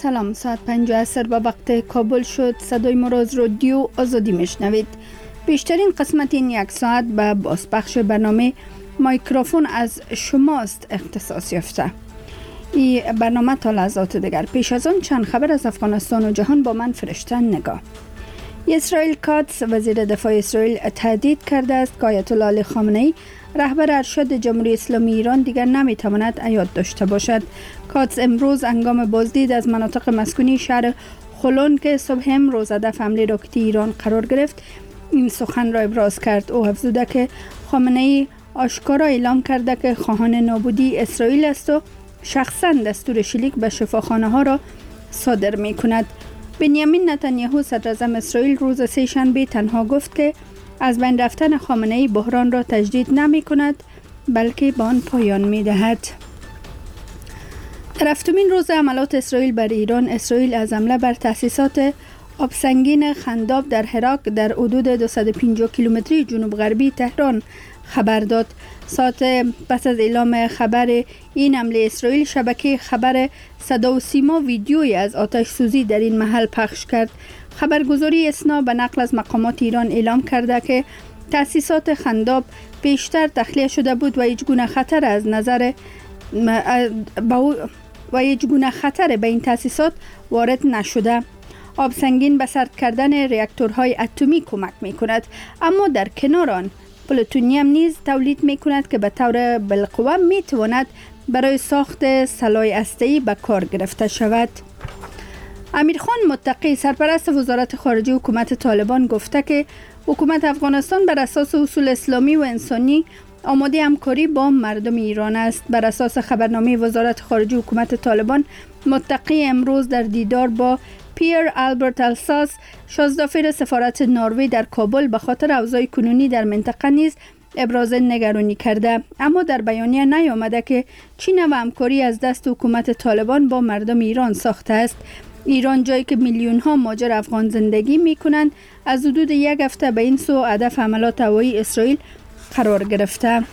سلام، ساعت 5 عصر به وقت کابل شد. صدای ما را از رادیو آزادی میشنوید. بیشترین قسمت این یک ساعت به بازپخش برنامه مایکروفون از شماست اختصاص یافته. این برنامه تا لحظات دیگر. پیش از آن چند خبر از افغانستان و جهان با من فرشته نگاه. اسرائیل کاتس وزیر دفاع اسرائیل تهدید کرده است که آیت الله علی خامنه‌ای رهبر ارشد جمهوری اسلامی ایران دیگر نمیتواند حیات داشته باشد. کاتس امروز هنگام بازدید از مناطق مسکونی شهر خلون که صبح امروز هدف حمله راکتی ایران قرار گرفت این سخن را ابراز کرد. او افزوده که خامنه‌ای آشکارا اعلام کرده که خواهان نابودی اسرائیل است و شخصا دستور شلیک به شفاخانه ها را صادر می کند. بنیامین نتانیاهو صدر اعظم اسرائیل روز سه شنبه تنها گفت که از بین رفتن خامنه‌ای بحران را تجدید نمی کند بلکه به آن پایان می دهد. در هفتمین روز حملات اسرائیل بر ایران، اسرائیل از حمله بر تأسیسات آبسنگین خنداب در هراک در حدود 250 کیلومتری جنوب غربی تهران خبر داد. ساعت پس از اعلام خبر این حمله اسرائیل شبکه خبر صدا و سیما ویدیویی از آتش سوزی در این محل پخش کرد. خبرگزاری اسنا به نقل از مقامات ایران اعلام کرده که تأسیسات خنداب پیشتر تخلیه شده بود و هیچ گونه خطر به این تأسیسات وارد نشده. آبسنگین به سرد کردن reaktorهای اتمی کمک می کند، اما در کنار آن پلوتونیم نیز تولید می کند که به طور بالقوه می تواند برای ساخت سلاح هسته‌ای به کار گرفته شود. امیرخان متقی سرپرست وزارت خارجه حکومت طالبان گفته که حکومت افغانستان بر اساس اصول اسلامی و انسانی آماده همکاری با مردم ایران است. بر اساس خبرنامه وزارت خارجه حکومت طالبان، متقی امروز در دیدار با پیر آلبرت الساس، شازدافیر سفارت نروژ در کابل به خاطر اوضاع کنونی در منطقه نیز ابراز نگرانی کرده، اما در بیانیه نیامده که چی نوع همکاری از دست حکومت طالبان با مردم ایران ساخته است. ایران، جایی که میلیون ها مهاجر افغان زندگی می کنند، از حدود یک هفته به این سو هدف حملات هوایی اسرائیل قرار گرفته.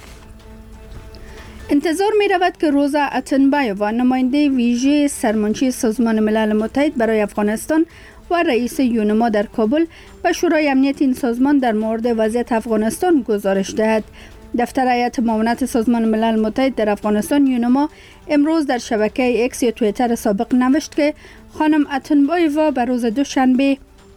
انتظار می رود که روزا اتنبایووا، نماینده ویژه سرمنشی سازمان ملل متحد برای افغانستان و رئیس یونما در کابل، به شورای امنیت این سازمان در مورد وضعیت افغانستان گزارش دهد. دفتر هیئت معاونت سازمان ملل متحد در افغانستان یونما امروز در شبکه اکس یا توییتر سابق نوشت که خانم اتنبایووا به روز دوشنبه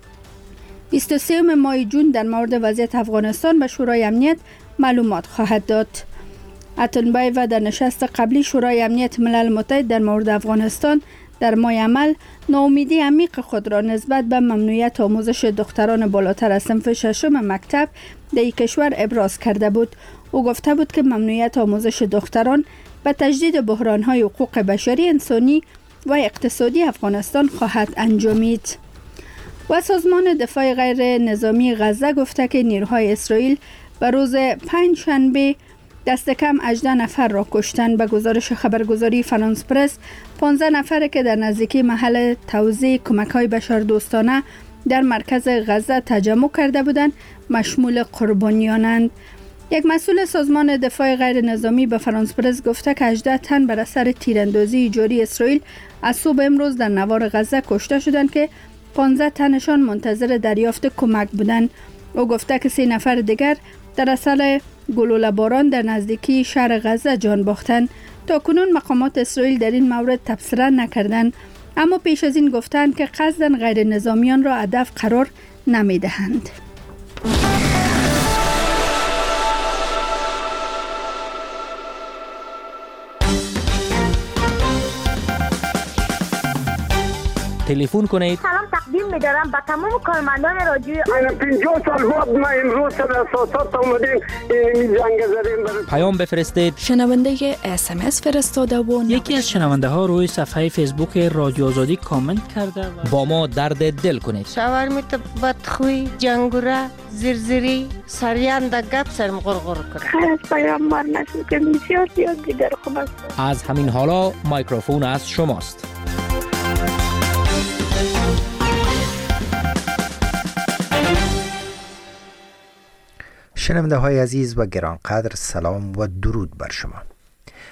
23 ماه جون در مورد وضعیت افغانستان به شورای امنیت معلومات خواهد داد. اتنبایووا در نشست قبلی شورای امنیت ملل متحد در مورد افغانستان در ماه عمل ناامیدی عمیق خود را نسبت به ممنوعیت آموزش دختران بالاتر از صنف ششم مکتب در این کشور ابراز کرده بود. او گفته بود که ممنوعیت آموزش دختران به تجدید بحران‌های حقوق بشری، انسانی و اقتصادی افغانستان خواهد انجامید. و سازمان دفاع غیر نظامی غزه گفته که نیروهای اسرائیل به روز پنجشنبه دست کم 18 نفر را کشتند. به گزارش خبرگزاری فرانس پرس، 15 نفر که در نزدیکی محل توزیع کمک‌های بشردوستانه در مرکز غزه تجمع کرده بودند مشمول قربانیانند. یک مسئول سازمان دفاع غیر نظامی به فرانس پرس گفته که 18 تن بر اثر تیراندازی جاری اسرائیل از صبح امروز در نوار غزه کشته شدند که 15 تنشان منتظر دریافت کمک بودند. او گفته که 3 نفر دیگر در اثر گلوله باران در نزدیکی شهر غزه جان باختند. تا کنون مقامات اسرائیل در این مورد تبصره نکردند، اما پیش از این گفتند که قصداً غیر نظامیان را هدف قرار نمیدهند. تلفن کنید. سلام تقدیم می‌دارم به تمام کارمندان رادیوی 50 سال بعد ما امروز در اساسات اومدیم این جنگ زدیم. پیام بفرستید. شنونده SMS فرستاده و یکی از شنونده ها روی صفحه فیسبوک رادیو آزادی کامنت کرده با ما درد دل کنید. شاورمیت بدخوی، جنگوره، زرزری، سریان در گپ سرم غرغر کرد. خیلی پیام مار نشد که بسیار دیگر خوب است. از همین حالا مایکروفون از شماست. شنونده های عزیز و گرانقدر، سلام و درود بر شما.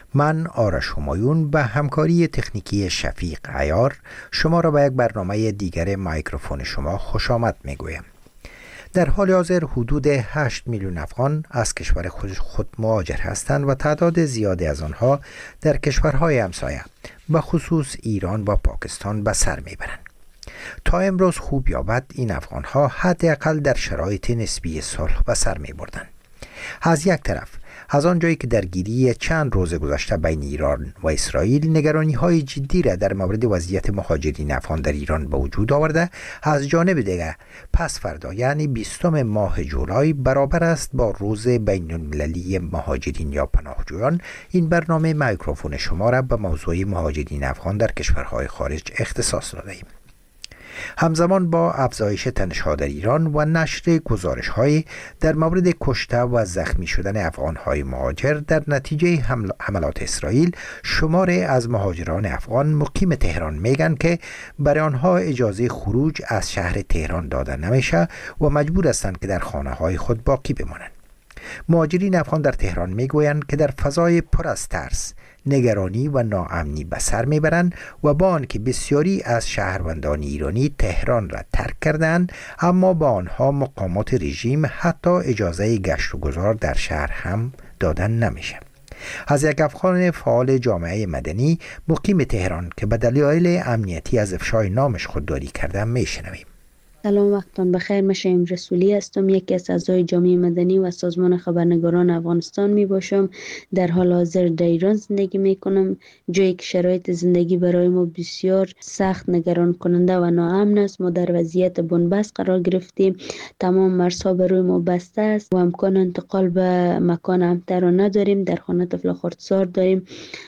من آرش همایون به همکاری تکنیکی شفیق عیار شما را به یک برنامه دیگر میکروفون شما خوش آمد میگویم. در حال حاضر حدود 8 میلیون افغان از کشور خود مهاجر هستند و تعداد زیادی از آنها در کشورهای همسایه به خصوص ایران و پاکستان به سر میبرند. تا امروز خوب یا بد این افغانها حداقل در شرایط نسبی صلح به سر میبردند. از یک طرف از آنجایی که درگیری چند روز گذشته بین ایران و اسرائیل نگرانی های جدی را در مورد وضعیت مهاجرین افغان در ایران به وجود آورده، از جانب دیگر پس فردا یعنی 20 ماه جولای برابر است با روز بین المللی مهاجرین یا پناهجویان. این برنامه میکروفون شما را به موضوع مهاجرین افغان در کشورهای خارج اختصاص داده ایم. همزمان با افزایش تنش‌ها در ایران و نشر گزارش‌های در مورد کشته و زخمی شدن افغان‌های مهاجر در نتیجه حملات اسرائیل، شماری از مهاجران افغان مقیم تهران میگن که برای آنها اجازه خروج از شهر تهران داده نمیشه و مجبور هستند که در خانه‌های خود باقی بمانند. مهاجرین افغان در تهران میگویند که در فضای پر از ترس، نگرانی و ناامنی به سر میبرند و با آنکه بسیاری از شهروندان ایرانی تهران را ترک کردند، اما با آنها مقامات رژیم حتی اجازه گشت و گذار در شهر هم دادن نمیشه. از یک افغان فعال جامعه مدنی مقیم تهران که به دلایل امنیتی از افشای نامش خودداری کرده میشنویم. سلام، وقتان بخیر. من شهیم رسولی هستم، یکی از اعضای جامعه مدنی و سازمان خبرنگاران افغانستان می باشم. در حال حاضر در ایران زندگی می کنم، جایی که شرایط زندگی برای ما بسیار سخت، نگران کننده و ناامن است. ما در وضعیت بنبست قرار گرفتیم، تمام مرزها برای ما بسته است و امکان انتقال به مکان امن‌تر را نداریم. در خانه طفل خردسال داریم،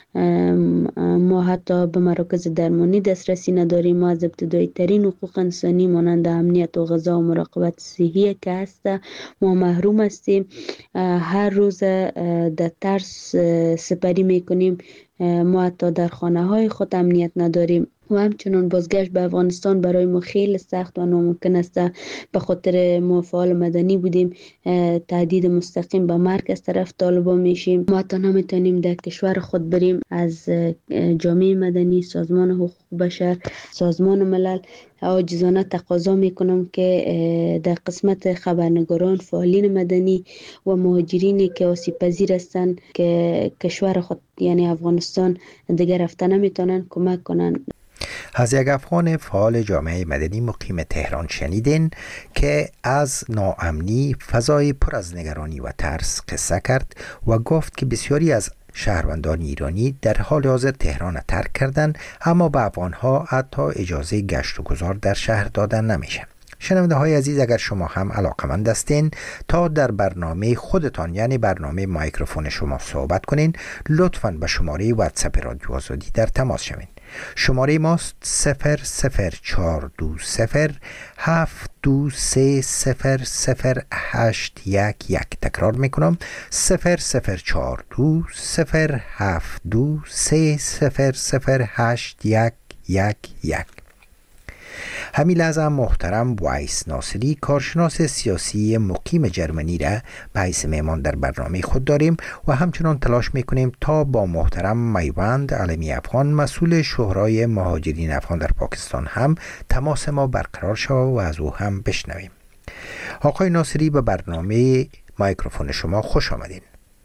ما حتی به مراکز درمانی دسترسی نداریم. ما از ابتدایی ترین حقوق انسانی مانند امنیت و غذا و مراقبت صحی که هست ما محروم هستیم. هر روز در ترس سپری میکنیم. ما حتی در خانه های خود امنیت نداریم و همچنان بازگشت به افغانستان برای ما خیلی سخت و ناممکن است. به خاطر ما فعال مدنی بودیم، تهدید مستقیم به مرگ از طرف طالبان میشیم. ما حتی نمیتونیم در کشور خود بریم. از جامعه مدنی، سازمان حقوق بشر، سازمان ملل عاجزانه تقاضا میکنم که در قسمت خبرنگاران، فعالین مدنی و مهاجرینی که آسیب پذیر هستند که کشور خود یعنی افغانستان دیگر رفته نمیتونن کمک کنن. از یک افغان فعال جامعه مدنی مقیم تهران شنیدین که از ناامنی، فضای پر از نگرانی و ترس قصه کرد و گفت که بسیاری از شهروندان ایرانی در حال حاضر تهران ترک کردند، اما به افغانها حتی اجازه گشت و گذار در شهر دادن نمیشه. شنونده های عزیز، اگر شما هم علاقمند هستین تا در برنامه خودتان یعنی برنامه میکروفون شما صحبت کنین، لطفاً به شماره واتساپ رادیو آزادی در تماس شوین. شماره ماست 0042723000811. تکرار میکنم 0042723000811. همین لحظه محترم وایس ناصری، کارشناس سیاسی مقیم جرمنی را به حیث مهمان در برنامه خود داریم و همچنان تلاش میکنیم تا با محترم میوند علمی افغان، مسئول شورای مهاجرین افغان در پاکستان هم تماس ما برقرار شود و از او هم بشنویم. آقای ناصری، به برنامه میکروفون شما خوش آمدین.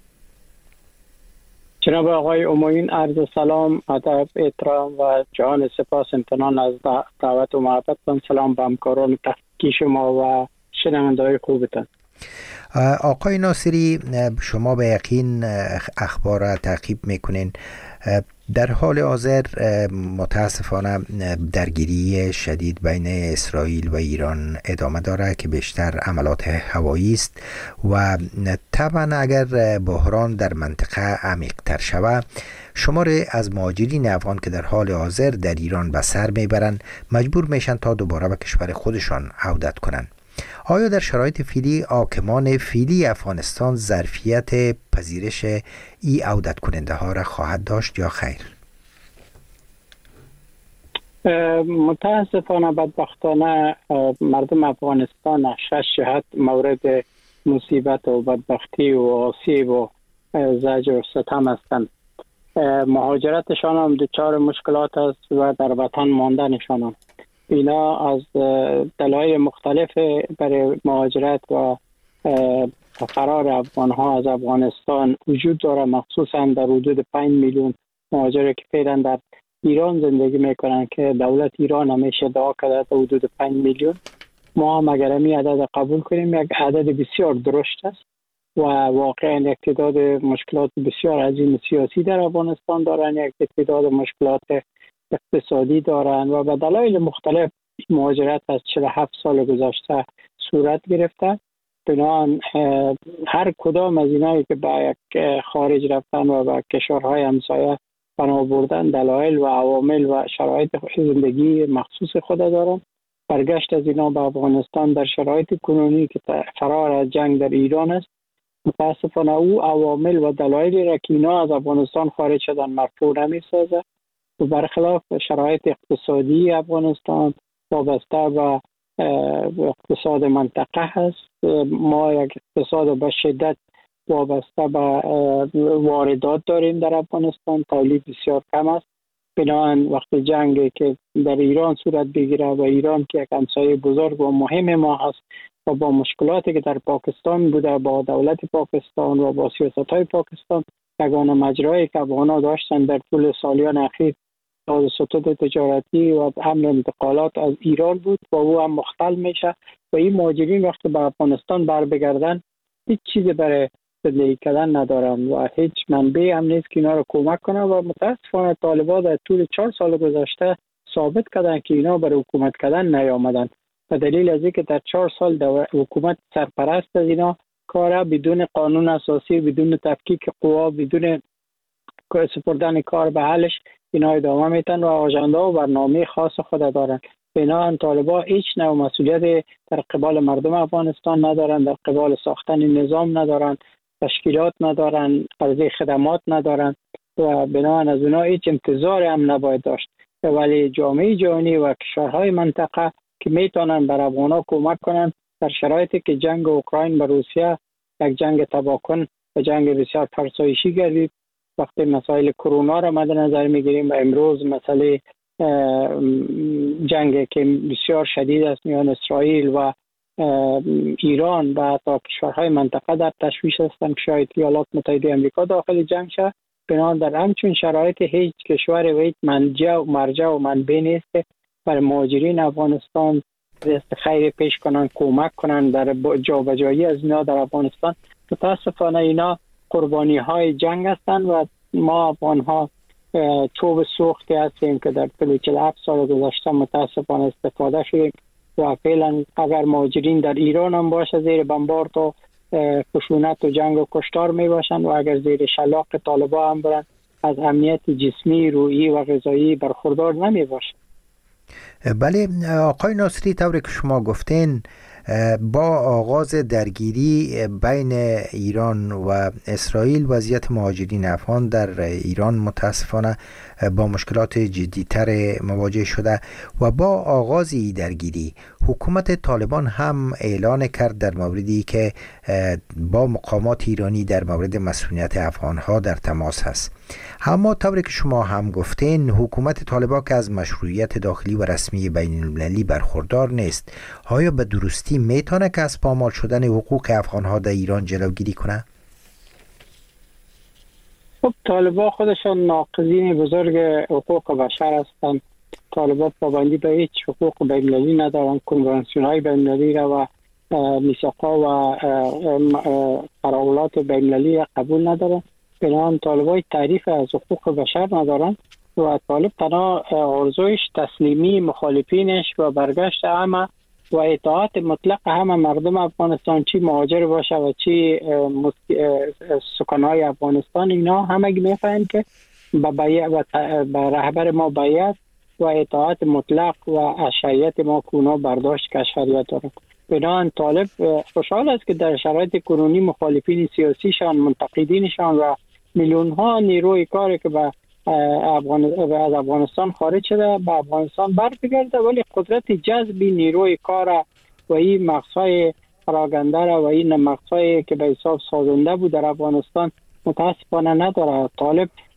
جناب آقای همایون، عرض سلام، ادب، احترام و جان سپاس امتنان از دعوت و محبت. سلام به همکاران تحقیقی شما و شنونده‌های خوبتان. آقای ناصری، شما به یقین اخبار را تعقیب میکنین. در حال حاضر متاسفانه درگیری شدید بین اسرائیل و ایران ادامه داره که بیشتر عملات هوایی است و طبعا اگر بحران در منطقه عمیق تر شود، شماری از مهاجرین افغان که در حال حاضر در ایران به سر میبرند مجبور میشن تا دوباره به کشور خودشان عودت کنند. آیا در شرایط فعلی حاکمان فعلی افغانستان ظرفیت پذیرش ای عودت کننده ها را خواهد داشت یا خیر؟ متاسفانه بدبختانه مردم افغانستان شش جهت مورد مصیبت و بدبختی و آسیب و زجر و ستم هستند. مهاجرتشان هم دچار مشکلات است و در وطن ماندنشان هم. اینا از دلایل مختلف برای مهاجرت و فرار افغانها از افغانستان وجود داره، مخصوصا در حدود 5 میلیون مهاجر که فعلا در ایران زندگی میکنن که دولت ایران همیشه ادعا کرده در حدود 5 میلیون. ما هم اگر این عدد قبول کنیم یک عدد بسیار درشت است و واقعا یک تعداد مشکلات بسیار عظیم سیاسی در افغانستان دارن، یک تعداد مشکلات اقتصادی دارن و به دلایل مختلف مهاجرت از 47 سال گذشته صورت گرفته. بنابراین هر کدام از اینایی که به یک خارج رفتن و به کشورهای همسایه پناه بردن دلایل و عوامل و شرایط زندگی مخصوص خود دارن. برگشت از اینا به افغانستان در شرایط کنونی که فرار از جنگ در ایران است، متاسفانه او عوامل و دلایلی را که اینا از افغانستان خارج شدن مرفوع نمی‌سازه و برخلاف شرایط اقتصادی افغانستان وابسته به اقتصاد منطقه هست. ما یک اقتصاد به شدت وابسته به واردات داریم در افغانستان، تولید بسیار کم است. بنابراین وقتی جنگی که در ایران صورت بگیره و ایران که یک همسایه بزرگ و مهم ما هست و با مشکلاتی که در پاکستان بوده با دولت پاکستان و با سیاست‌های پاکستان، یگانه مجرایی که افغان‌ها داشتن در طول سالیان اخیر سطوح تجارتی و حمل انتقالات از ایران بود و او هم مختل میشه و این مهاجرین وقتی به افغانستان بر بگردن هیچ چیزی برای زندگی کردن ندارن و هیچ منبعی هم نیست که اینا رو کمک کنه و متاسفانه طالبان در طول 4 سال گذشته ثابت کردن که اینا برای حکومت کردن نیامدن. به دلیل از اینکه در 4 سال حکومت سرپرست از اینا کار بدون قانون اساسی، بدون تفکیک قوا، بدون سپردن کار به حلش اینا ادامه میتن و آژانده و برنامه خاص خود دارن. بنابراین طالبان هیچ نوع مسئولیت در قبال مردم افغانستان ندارن، در قبال ساختن نظام ندارن، تشکیلات ندارن، عرضه خدمات ندارن و بنابراین از اونا هیچ انتظار هم نباید داشت. ولی جامعه جهانی و کشورهای منطقه که میتونن بر افغان‌ها کمک کنن در شرایطی که جنگ اوکراین با روسیه یک جنگ تباکن و جنگ بسیار فرسایشی گردید، وقتی مسائل کرونا را مد نظر میگیریم و امروز مسئله جنگ که بسیار شدید است میان اسرائیل و ایران و حتی کشورهای منطقه در تشویش هستند که شاید ایالات متحده آمریکا داخل جنگ شد. بنابراین در همچون شرایط هیچ کشور و هیچ مرجع و منبع نیست که برای مهاجرین افغانستان دست خیر پیش کنن، کمک کنن در جابجایی از اینا در افغانستان. متاسفانه اینا قربانی های جنگ هستند و ما افغان‌ها چوب سوختی هستیم که در طول 47 سال گذشته متاسفانه استفاده شدیم و فعلا اگر مهاجرین در ایران هم باشه زیر بمبارد و خشونت و جنگ و کشتار می باشند و اگر زیر شلاق طالبان هم برن از امنیت جسمی، روحی و غذایی برخوردار نمی باشند. بله آقای ناصری، طوری که شما گفتین با آغاز درگیری بین ایران و اسرائیل وضعیت مهاجرین افغان در ایران متاسفانه با مشکلات جدی‌تر مواجه شده و با آغاز این درگیری حکومت طالبان هم اعلان کرد در موردی که با مقامات ایرانی در مورد مسئولیت افغانها در تماس هست. اما طوری که شما هم گفتین حکومت طالبان که از مشروعیت داخلی و رسمی بین المللی برخوردار نیست، آیا به درستی میتونه که از پامال شدن حقوق افغانها در ایران جلوگیری کنه؟ خب طالبان خودشان ناقضین بزرگ حقوق بشر هستند. طالبان پابندی به هیچ حقوق بین المللی ندارند، کنوانسیون های بین المللی را و میثاق‌ها و قراردادات بین المللی قبول ندارند. بنابراین طالبان تعریف از حقوق بشر ندارند و طالب تنها آرزویش تسلیمی مخالفینش و برگشت همه و اطاعت مطلق همه مردم افغانستان، چی مهاجر باشه و چی سکانهای افغانستان، اینا همگی میفهمند که به رهبر ما بیعت و اطاعت مطلق و اشریت ما کونا برداشت که اشریت دارد. بنابراین طالب خوشحال است که در شرایط کنونی مخالفین سیاسیشان، منتقدینشان و میلیون ها نیروی کاری که از افغانستان خارج شده به افغانستان برگرده، ولی قدرت جذب نیروی کار و این مغزهای پراگنده و این مغزهایی که به حساب سازنده بود در افغانستان متاسفانه نداره. طالب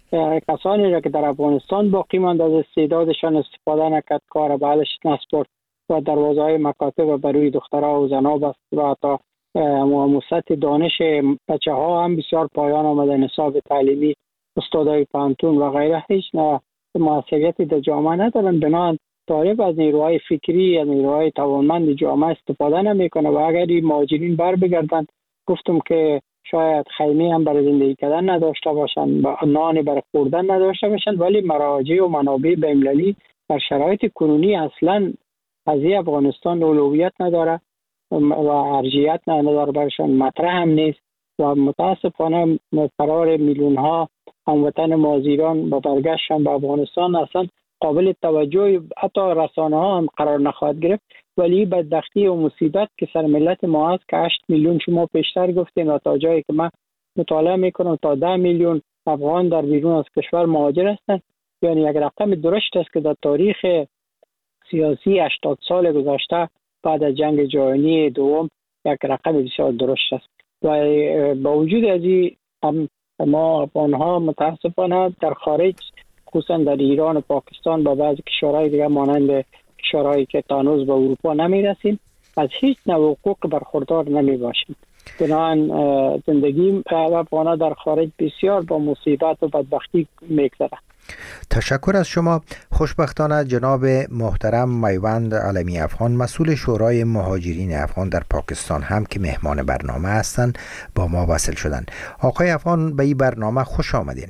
کسانی را که در افغانستان باقی ماند از استعدادشان استفاده نکرد، کار بعدش نسپرد و دروازه های مکاتب و بروی دخترها و زنها بست و تا مؤسسات دانش بچه ها هم بسیار پایان آمده. نصاب تعلیمی، استادای پانتون و غیره هیچ موثریتی در جامعه ندارن. بنابراین طالب از نیروهای فکری یا نیروهای توانمند جامعه استفاده نمیکنه و اگر این مهاجرین بر بگردن، گفتم که شاید خیمه هم برای زندگی کردن نداشته باشن، نان برای خوردن نداشته باشن، ولی مراجع و منابع بین‌المللی در شرایط کنونی اصلا قضیه افغانستان اولویت نداره و ارجحیت نداره، برشان مطرح هم نیست و متاسفانه قرار میلیون ها هموطن مازیران با برگشتن به افغانستان اصلا قابل توجه حتی رسانه ها هم قرار نخواهد گرفت. ولی بدبختی و مصیبت که سر ملت ما هست که 8 میلیون شما پیشتر گفتین و تا جایی که من مطالعه میکنم تا 10 میلیون افغان در بیرون از کشور مهاجر هستند. یعنی یک رقم درشت است که در تاریخ سیاسی 80 سال گذشته بعد از جنگ جهانی دوم یک رقم بسیار درشت است و با وجود از این ما افغان‌ها متاسفانه در خارج خصوصا در ایران و پاکستان با بعضی کشورهای دیگه مانند کشورهایی که تانوز به اروپا نمیرسیم از هیچ نوع حقوق برخوردار نمی باشیم. بنابراین زندگی افغان‌ها در خارج بسیار با مصیبت و بدبختی میگذره. تشکر از شما. خوشبختانه جناب محترم میوند علمی افغان، مسئول شورای مهاجرین افغان در پاکستان هم که مهمان برنامه هستند با ما وصل شدند. آقای افغان به این برنامه خوش آمدین.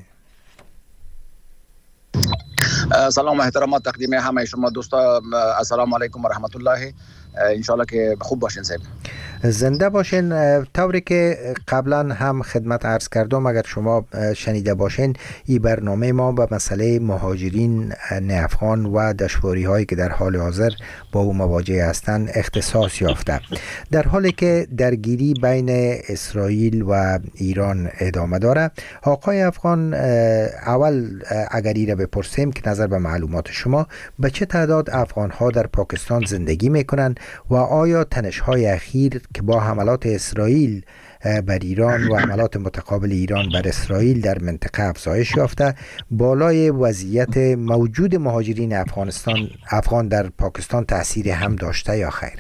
سلام و احترامات تقدیم همه شما دوستا. السلام علیکم و رحمت الله. انشالله که خوب باشین صاحب. زنده باشین. طوری که قبلا هم خدمت عرض کردم، اگر شما شنیده باشین، این برنامه ما به مسئله مهاجرین افغان و دشواری هایی که در حال حاضر با او مواجه هستند اختصاص یافته. در حالی که درگیری بین اسرائیل و ایران ادامه داره، آقای افغان، اول اگر این را بپرسیم که نظر به معلومات شما به چه تعداد افغان ها در پاکستان زندگی میکنند و آیا تنش های اخیر که با حملات اسرائیل بر ایران و حملات متقابل ایران بر اسرائیل در منطقه افزایش یافته بالای وضعیت موجود مهاجرین افغان در پاکستان تأثیر هم داشته یا خیر؟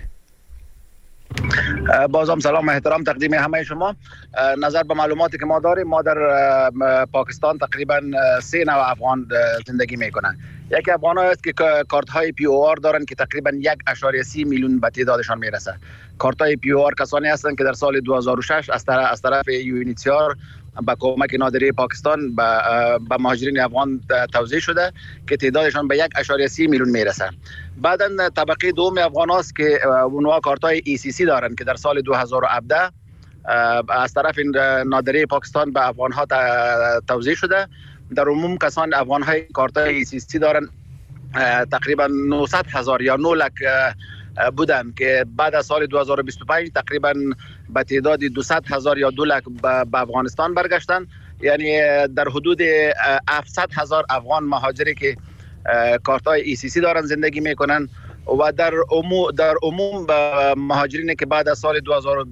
بازم سلام و احترام تقدیم همه شما. نظر به معلوماتی که ما داریم، ما در پاکستان تقریبا 3 نوع افغان زندگی میکنن. یکی افغان است که کارت های POR دارن که تقریبا 1.3 میلیون به تعدادشان میرسه. کارت های POR کسانی هستند که در سال 2006 از طرف UNHCR با کمک نادره پاکستان به مهاجرین افغان توزیع شده که تعدادشان به 1.3 میلیون میرسه. بعداً طبقه دوم افغان است که اونها کارت های ECC دارن که در سال 2017 از طرف نادره پاکستان به افغان ها توزیع شده. در عموم کسان افغان های کارت های ECC دارن تقریبا 900,000 یا 9 لک بودن که بعد از سال 2025 تقریبا به تعداد 200,000 یا 2 لک به افغانستان برگشتن. یعنی در حدود 700,000 افغان مهاجری که کارتای ECC دارن زندگی میکنن و در عموم مهاجرینی که بعد از سال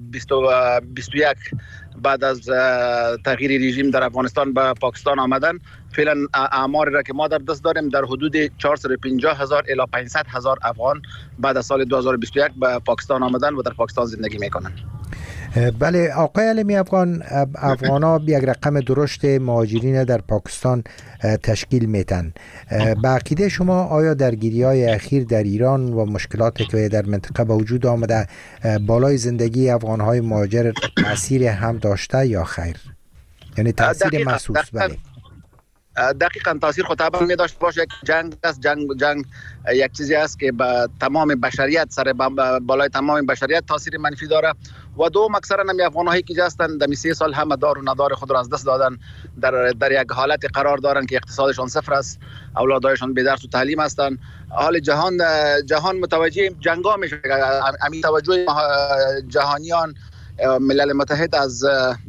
2021 بعد از تغییر رژیم در افغانستان به پاکستان آمدن، فعلا اعماری را که ما در دست داریم در حدود 450,000 الی 500,000 افغان بعد از سال 2021 به پاکستان آمدن و در پاکستان زندگی میکنن. بله آقای علمی افغان، افغانا یک رقم درشت مهاجرین در پاکستان تشکیل میتن. به عقیده شما آیا درگیری های اخیر در ایران و مشکلاتی که در منطقه به وجود آمده بالای زندگی افغان های مهاجر تاثیر هم داشته یا خیر؟ یعنی تاثیر محسوس؟ بله دقیقاً تاثیر خود طبعا می داشت باشه. جنگ است، جنگ یک چیزی است که به تمام بشریت سر بالای تمام بشریت تاثیر منفی داره و دوم اکثرا هم افغان‌هایی که هستند در 3 سال همه دار و ندار خود را از دست دادن، در یک حالت قرار دارن که اقتصادشان صفر است، اولادایشان به درس و تعلیم هستند. حال جهان متوجه جنگا میشه. همین توجه جهانیان ملل متحد از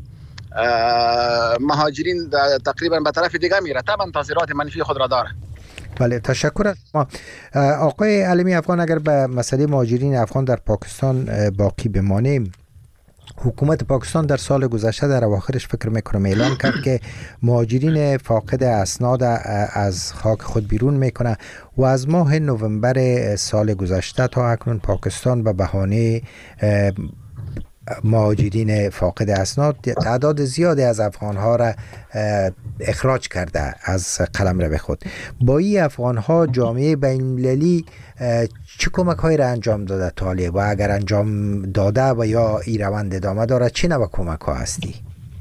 مهاجرین تقریبا به طرف دیگه میره، طبعا تاثیرات منفی خود را داره. بله تشکر از شما. آقای علمی افغان، اگر به مسئله مهاجرین افغان در پاکستان باقی بمانیم، حکومت پاکستان در سال گذشته در اواخرش فکر میکنم اعلام کرد که مهاجرین فاقد اسناد از خاک خود بیرون میکنه و از ماه نوامبر سال گذشته تا اکنون پاکستان به بهانه مهاجرین فاقد اسناد تعداد زیادی از افغانها را اخراج کرده از قلمرو خود. با این افغانها جامعه بین‌المللی چه کمک هایی را انجام داده تا حالی و اگر انجام داده و یا این روند ادامه داره چه نوع کمک ها هستی؟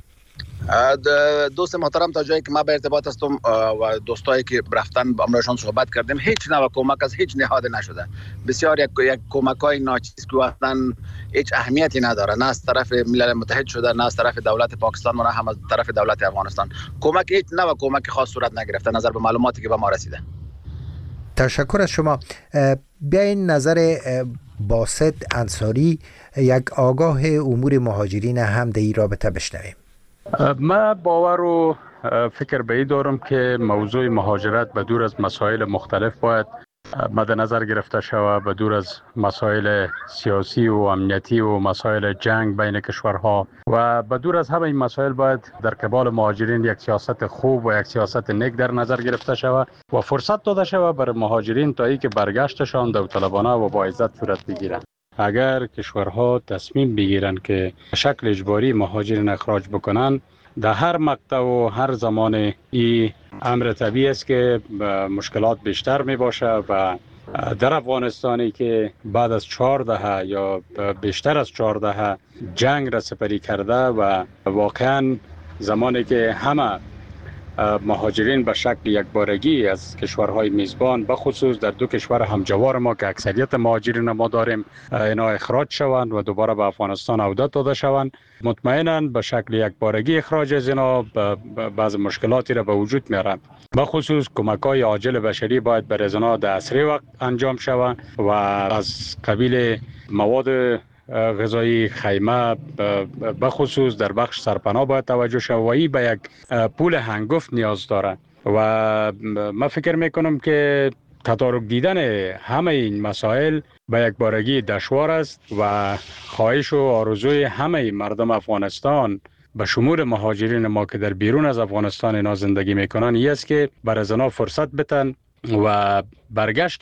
دوست محترم، تا جایی که ما به ارتباط هستم و دوستایی که رفتن با امرشان صحبت کردیم، هیچ نوع کمک از هیچ نهاد نشده. بسیار یک کمک های ناچیز که اصلا هیچ اهمیتی نداره، نه از طرف ملل متحد شده، نه از طرف دولت پاکستان و نه هم از طرف دولت افغانستان. کمک هیچ نوع کمک خاص صورت نگرفته نظر به معلوماتی که به ما رسیده. تشکر از شما. بیاین نظر باسط انصاری، یک آگاه امور مهاجرین هم در این رابطه بشنویم. من باور و فکر به این دارم که موضوع مهاجرت به دور از مسائل مختلف باید مد نظر گرفته شود، به دور از مسائل سیاسی و امنیتی و مسائل جنگ بین کشورها و به دور از همه این مسائل باید در قبال مهاجرین یک سیاست خوب و یک سیاست نیک در نظر گرفته شود و فرصت داده شود برای مهاجرین تا اینکه برگشتشان داوطلبانه و با عزت صورت بگیرد. اگر کشورها تصمیم بگیرن که به شکل اجباری مهاجرین اخراج بکنن، در هر مقطع و هر زمان این امر طبیعی است که مشکلات بیشتر می باشه و در افغانستانی که بعد از 4 دهه یا بیشتر از 4 دهه جنگ را سپری کرده و واقعا زمانی که همه مهاجرین به شکل یکبارگی از کشورهای میزبان به خصوص در 2 کشور همجوار ما که اکثریت مهاجرین ما داریم اینا اخراج شوند و دوباره به افغانستان عودت داده شوند، مطمئنا به شکل یکبارگی اخراج از اینا بعض مشکلاتی را به وجود میارند. به خصوص کمک‌های عاجل بشری باید برای اینا در اسرع وقت انجام شود و از قبیل مواد غذایی، خیمه به خصوص در بخش سرپناه باید توجه شود و این به یک پول هنگفت نیاز داره و من فکر میکنم که تدارک دیدن همه این مسائل به یک بارگی دشوار است و خواهش و آرزوی همه مردم افغانستان به شمول مهاجرین ما که در بیرون از افغانستان اینا زندگی میکنن این است که برای اینا فرصت بتن و برگشت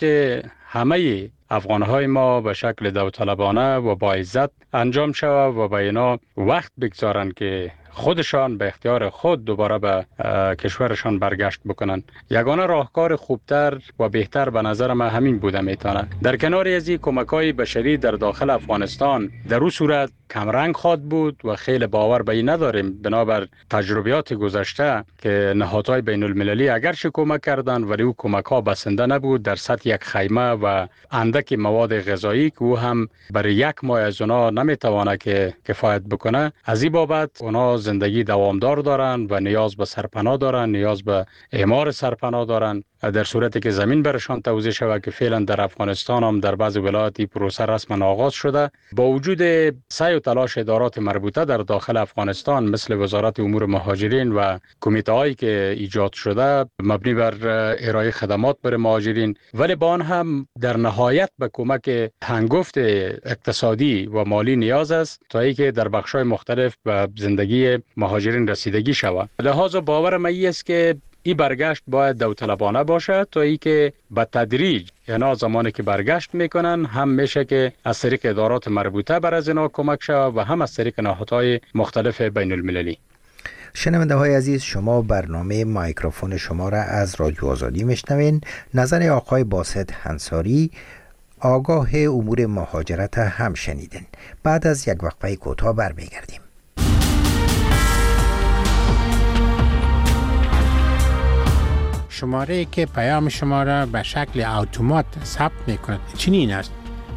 همه افغانهای ما به شکل داوطلبانه و با عزت انجام شود و به اینا وقت بگذارن که خودشان به اختیار خود دوباره به کشورشان برگشت بکنن. یگانه راهکار خوبتر و بهتر به نظر من همین بوده میتونه. در کنار از این کمک‌های بشری در داخل افغانستان در اون صورت کمرنگ خواهد بود و خیلی باور به این نداریم بنابر تجربیات گذشته که نهادهای بین المللی اگرچه کمک کردن ولی او کمک‌ها بسنده نبود در سطح یک خیمه و اندک مواد غذایی که او هم برای 1 ماه از اونا نمیتوانه که کفایت بکنه. از این بابت اونا زندگی دوامدار دارن و نیاز به سرپناه دارن، نیاز به اعمار سرپناه دارن. در صورتی که زمین برشان توزیع شود که فعلا در افغانستان هم در بعض ولایات پروسه رسما آغاز شده، با وجود سعی و تلاش ادارات مربوطه در داخل افغانستان مثل وزارت امور مهاجرین و کمیته‌هایی که ایجاد شده مبنی بر ارائه خدمات برای مهاجرین، ولی با آن هم در نهایت به کمک هنگفت اقتصادی و مالی نیاز است تا اینکه در بخش‌های مختلف به زندگی مهاجرین رسیدگی شود. لذا باور من است که این برگشت باید داوطلبانه باشه تا اینکه به تدریج اینا زمانی که برگشت میکنن هم میشه که از طریق ادارات مربوطه بر از اینا کمک شود و هم از طریق نهادهای مختلف بین المللی. شنونده های عزیز، شما برنامه مایکروفون شما را از رادیو آزادی میشنوین. نظر آقای باسط انصاری، آگاه امور مهاجرت هم شنیدین. بعد از یک وقفه کوتاه برمیگردیم. شماره که پیام شما را به شکل اتومات ثبت میکند چنین است: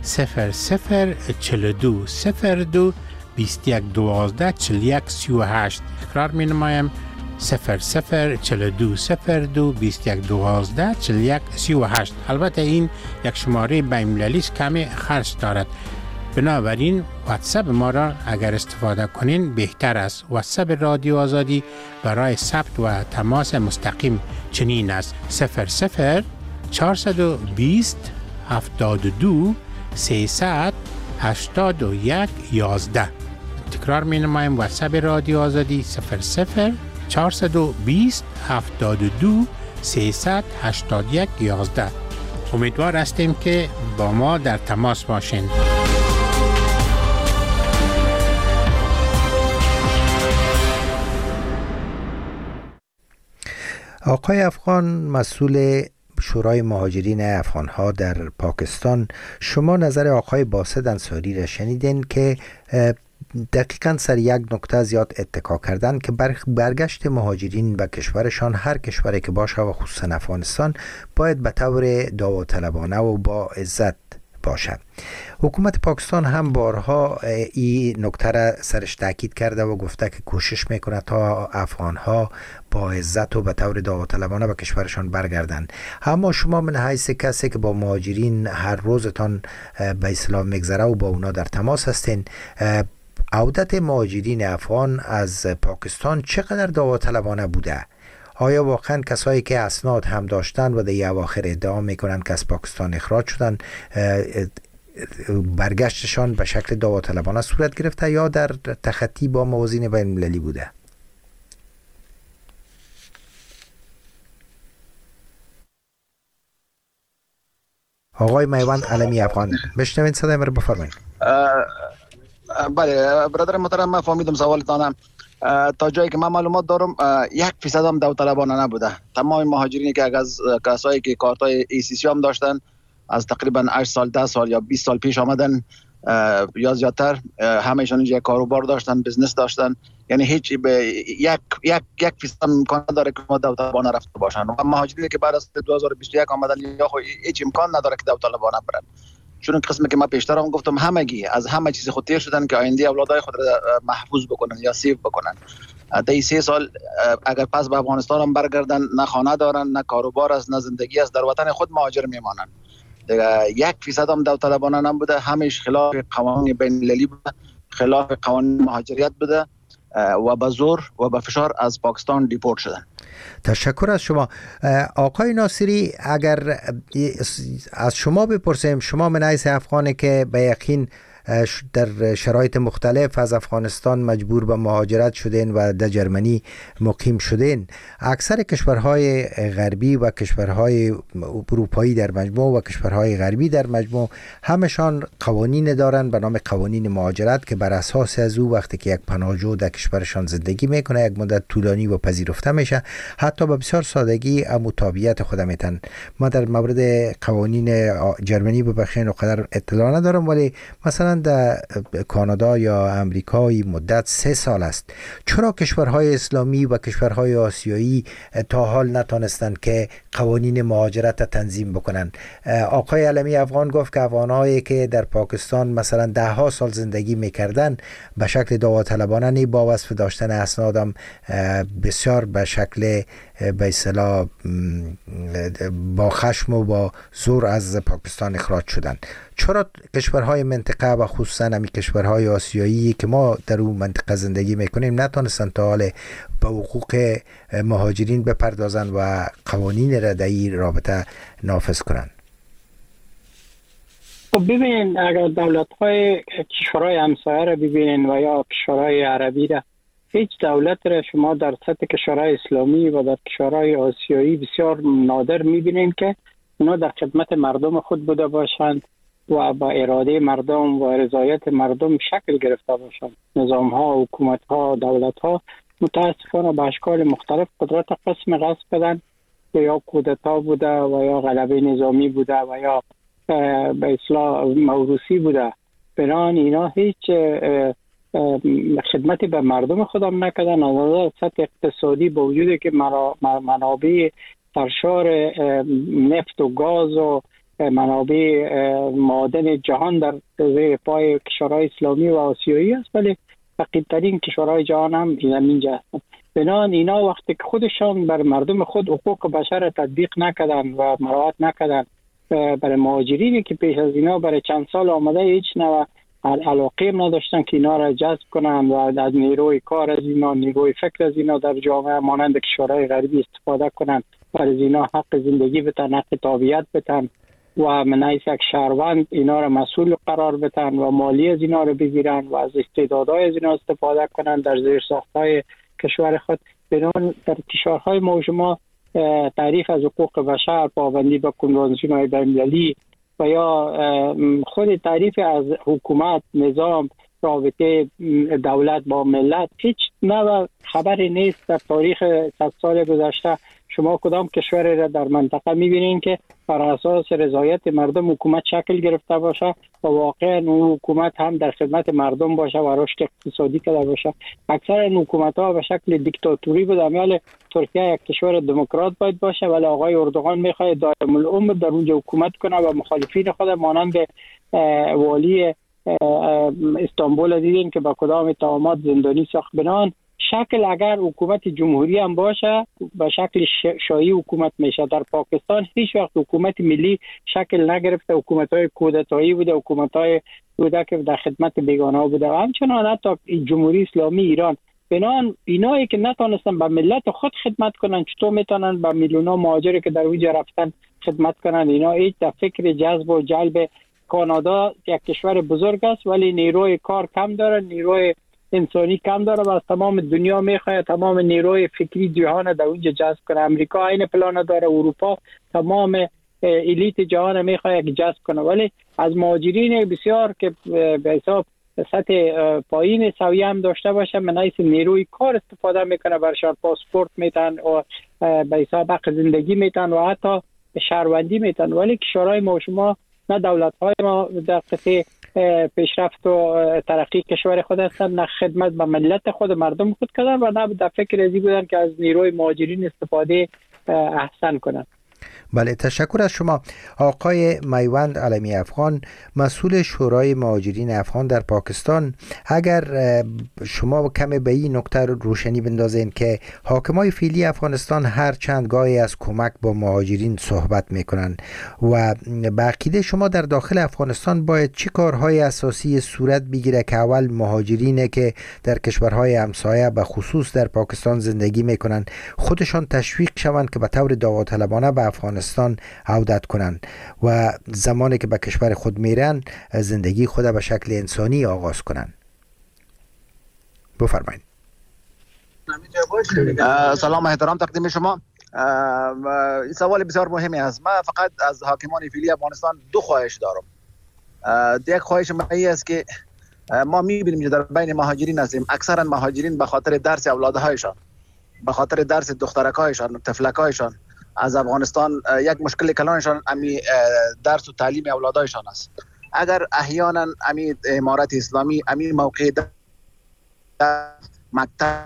0042 02 21 12 41 38. تکرار می نمایم: 0042 02 21 12 41 38. البته این یک شماره بین‌المللی است، کمی خرج دارد، بنابراین واتساپ ما را اگر استفاده کنین بهتر است. واتساپ رادیو آزادی برای ثبت و تماس مستقیم چنین است: 00 420 72 300 81 11. تکرار می نمایم. واتساپ رادیو آزادی 00 420 72 381 11. امیدوار هستیم که با ما در تماس باشین. آقای افغان، مسئول شورای مهاجرین افغان‌ها در پاکستان، شما نظر آقای باسط انصاری را شنیدین که دقیقاً سر یک نکته زیاد اتکا کردن که برگشت مهاجرین به کشورشان، هر کشوری که باشه و خصوصا افغانستان، باید به طور داوطلبانه و با عزت باشه. حکومت پاکستان هم بارها این نکته را سرش تاکید کرده و گفته که کوشش میکنه تا افغانها با عزت و به طور داوطلبانه به کشورشان برگردن. اما شما من حیث کسی که با مهاجرین هر روزتان به اصطلاح میگذره و با اونا در تماس هستین، عودت مهاجرین افغان از پاکستان چقدر داوطلبانه بوده؟ آیا واقعا کسایی که اسناد هم داشتن و در اواخر ادعا میکنن که از پاکستان اخراج شدن، برگشتشان به شکل داوطلبانه صورت گرفته یا در تخطی با موازین بین المللی بوده؟ آقای میوند علمی افغان، بشنوین صدای من رو بفرمایید. بله برادر محترم، من فهمیدم سوالتان. تا جایی که من معلومات دارم 1% هم داوطلبانه نبوده. تمام مهاجرینی که از کسایی که کارتای ECC هم داشتن از تقریبا 8 سال 10 سال یا 20 سال پیش آمدن یا زیادتر، همه‌شون اینجا کاروبار داشتن، بزنس داشتن، یعنی هیچ یک فیصد امکان نداره که ما داوطلبانه رفته باشن. و مهاجرینی که بعد از 2021 آمدن یا هیچ امکان نداره که داوطلبانه برن، چون قسمی که ما پیشتر هم گفتم همگی از همه چیز خود تیر شدن که آینده اولادای خود را محفوظ بکنن یا سیو بکنن. در 3 سال اگر پس به افغانستان هم برگردن، نه خانه دارن، نه کاروبار است، نه زندگی است، در وطن خود مهاجر میمانن. دیگه 1% هم داوطلبانه نبوده، همش خلاف قوانین بین المللی بوده، خلاف قوانین مهاجریت بوده و به زور و به فشار از پاکستان دیپورت شدن. تشکر از شما. آقای ناصری، اگر از شما بپرسیم، شما من حیث افغانی که به یقین در شرایط مختلف از افغانستان مجبور به مهاجرت شدین و در جرمنی مقیم شدین، اکثر کشورهای غربی و کشورهای اروپایی در مجموع و کشورهای غربی در مجموع همشان قوانین دارن به نام قوانین مهاجرت که بر اساس از او وقتی که یک پناهجو در کشورشان زندگی میکنه یک مدت طولانی و پذیرفته میشه، حتی به بسیار سادگی تابعیت خود میتن. ما در مورد قوانین جرمنی ببخشید و قدر اطلاع ندارم، ولی مثلا در کانادا یا امریکای مدت 3 سال است. چرا کشورهای اسلامی و کشورهای آسیایی تا حال نتونستند که قوانین مهاجرت تنظیم بکنن؟ آقای علمی افغان گفت که افغانایی که در پاکستان مثلا 10 سال زندگی میکردن به شکل داوطلبانه با وصف داشتن اسنادم بسیار به شکل به اصطلاح با خشم و با زور از پاکستان اخراج شدن. چرا کشورهای منطقه و خصوصا همی کشورهای آسیایی که ما در اون منطقه زندگی میکنیم نتونستن تا حال به حقوق مهاجرین بپردازن و قوانین را در این رابطه نافذ کنن؟ ببینید، اگر دولت‌های کشورهای همسایه را ببینید و یا کشورهای عربی را، هیچ دولت را شما در سطح کشورهای اسلامی و در کشورهای آسیایی بسیار نادر می‌بینید که اونا در خدمت مردم خود بوده باشند و با اراده مردم و رضایت مردم شکل گرفته باشند. نظام‌ها، حکومت‌ها، دولت‌ها متاسفانه به اشکال مختلف قدرت قسم غصب کردن، یا کودتا بوده و یا غلبه نظامی بوده و یا به اصطلاح موروثی بوده. بنابراین اینا هیچ خدمتی به مردم خودم نکردن. از سطح اقتصادی با وجودی که منابع سرشار نفت و گاز و منابع معادن جهان در زیر پای کشورهای اسلامی و آسیایی است، ولی فقیرترین کشورهای جهان هم اینجا هستند. بنابراین اینا وقتی که خودشان بر مردم خود حقوق بشر تطبیق نکردن و مراعات نکردن، برای مهاجرینی که پیش از اینا برای چند سال آمده هیچ نوع علاقه نداشتن که اینا را جذب کنن و از نیروی کار از اینا، نیروی فکر از اینا در جامعه مانند کشورهای غربی استفاده کنن و از اینا حق زندگی بتن، حق تابعیت بتن و من حیث یک شهروند اینا را مسئول قرار بدن و مالی از اینا را بگیرن و از استعدادهای از اینا استفاده کنن در زیر ساختهای کشور خود. بنابراین در کشورهای ما شما تعریف از حقوق بشر، پابندی به کنوانسیون‌های بین‌المللی و یا خود تعریف از حکومت، نظام، رابطه دولت با ملت هیچ نوع خبری نیست. در تاریخ 100 سال گذشته شما کدام کشوری را در منطقه می‌بینید که بر اساس رضایت مردم حکومت شکل گرفته باشه و واقعا اون حکومت هم در خدمت مردم باشه و رشد اقتصادی کرده باشه؟ اکثر این حکومت‌ها به شکل دیکتاتوری بود. امیال ترکیه یک کشور دموکرات باید باشه، ولی آقای اردوغان می‌خواد دائم العمر در اونجا حکومت کنه و مخالفین خود مانند والی استانبول دیدین که با کدام اتهامات زندانی ساخت. بنان شکل اگر حکومت جمهوری هم باشه به شکل شاهی حکومت میشه. در پاکستان هیچ وقت حکومت ملی شکل نگرفته، حکومت‌های کودتایی بوده، حکومت‌های بوده که در خدمت بیگانه بوده و همچنان حتی جمهوری اسلامی ایران. بنان اینایی که نتونستن به ملت خود خدمت کنن چطور میتونن به میلیون‌ها مهاجری که در اونجا رفتن خدمت کنن؟ اینا هیچ فکر جذب و جلب. کانادا یک کشور بزرگ است ولی نیروی کار کم داره، نیروی انسانی کم داره و از تمام دنیا میخواد تمام نیروی فکری جهان در اونجا جذب کنه. امریکا این پلان داره، اروپا تمام الیت جهان میخواد جذب کنه، ولی از مهاجرین بسیار که به حساب سطح پایین سویه هم داشته باشه من حیث نیروی کار استفاده میکنه، برشان پاسپورت میتن و به حساب حق زندگی میتن و حتی شهروندی میتن. ولی کشورهای ما شما نه دولت‌های ما در قطع پیشرفت و ترقی کشور خود هستند، نه خدمت به ملت خود مردم خود کردن و نه در فکر ازی بودن که از نیروی مهاجرین استفاده احسن کنند. بله، تشکر از شما. آقای میوند علمی افغان، مسئول شورای مهاجرین افغان در پاکستان، اگر شما کمی به این نکته روشنی بندازین که حاکمای فعلی افغانستان هر چند گاهی از کمک با مهاجرین صحبت میکنن و به عقیده شما در داخل افغانستان باید چه کارهای اساسی صورت بگیره که اول مهاجرین که در کشورهای همسایه به خصوص در پاکستان زندگی میکنن خودشان تشویق شوند که به طور داوطلبانه به افغانستان عودت کنند و زمانی که به کشور خود میرن زندگی خود به شکل انسانی آغاز کنند؟ بفرمایید. سلام احترام تقدیم شما. این سوال بسیار مهمی است. من فقط از حاکمان فعلی افغانستان دو خواهش دارم. یک خواهش من است که ما میبینیم که در بین مهاجرین هستیم، اکثرا مهاجرین به خاطر درس اولادهایشان، به خاطر درس دخترکایشان، تفلکایشان از افغانستان یک مشکل کلانشان امی درس و تعلیم اولادایشان است. اگر احیانا امی امارت اسلامی امی موقع مکتب،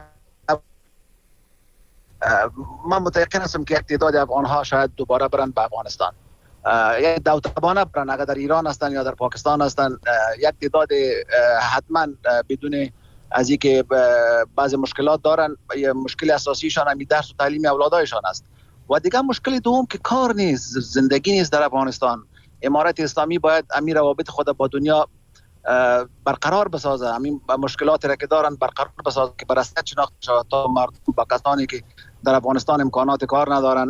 من متأکد هستم که یک تعداد افغانها شاید دوباره برن به افغانستان، یک داوطلبانه برن. اگر در ایران هستن یا در پاکستان هستن یک تعداد حتما بدون از اینکه بعضی مشکلات دارن، مشکل اساسیشان همین درس و تعلیم اولادایشان است. و دیگه مشکل دوم که کار نیست، زندگی نیست در افغانستان. امارت اسلامی باید امیر روابط خود با دنیا برقرار بسازه، همین مشکلاتی را که دارن برقرار بسازه که بر اساس شناخته شود تا مردم با کسانی که در افغانستان امکانات کار ندارن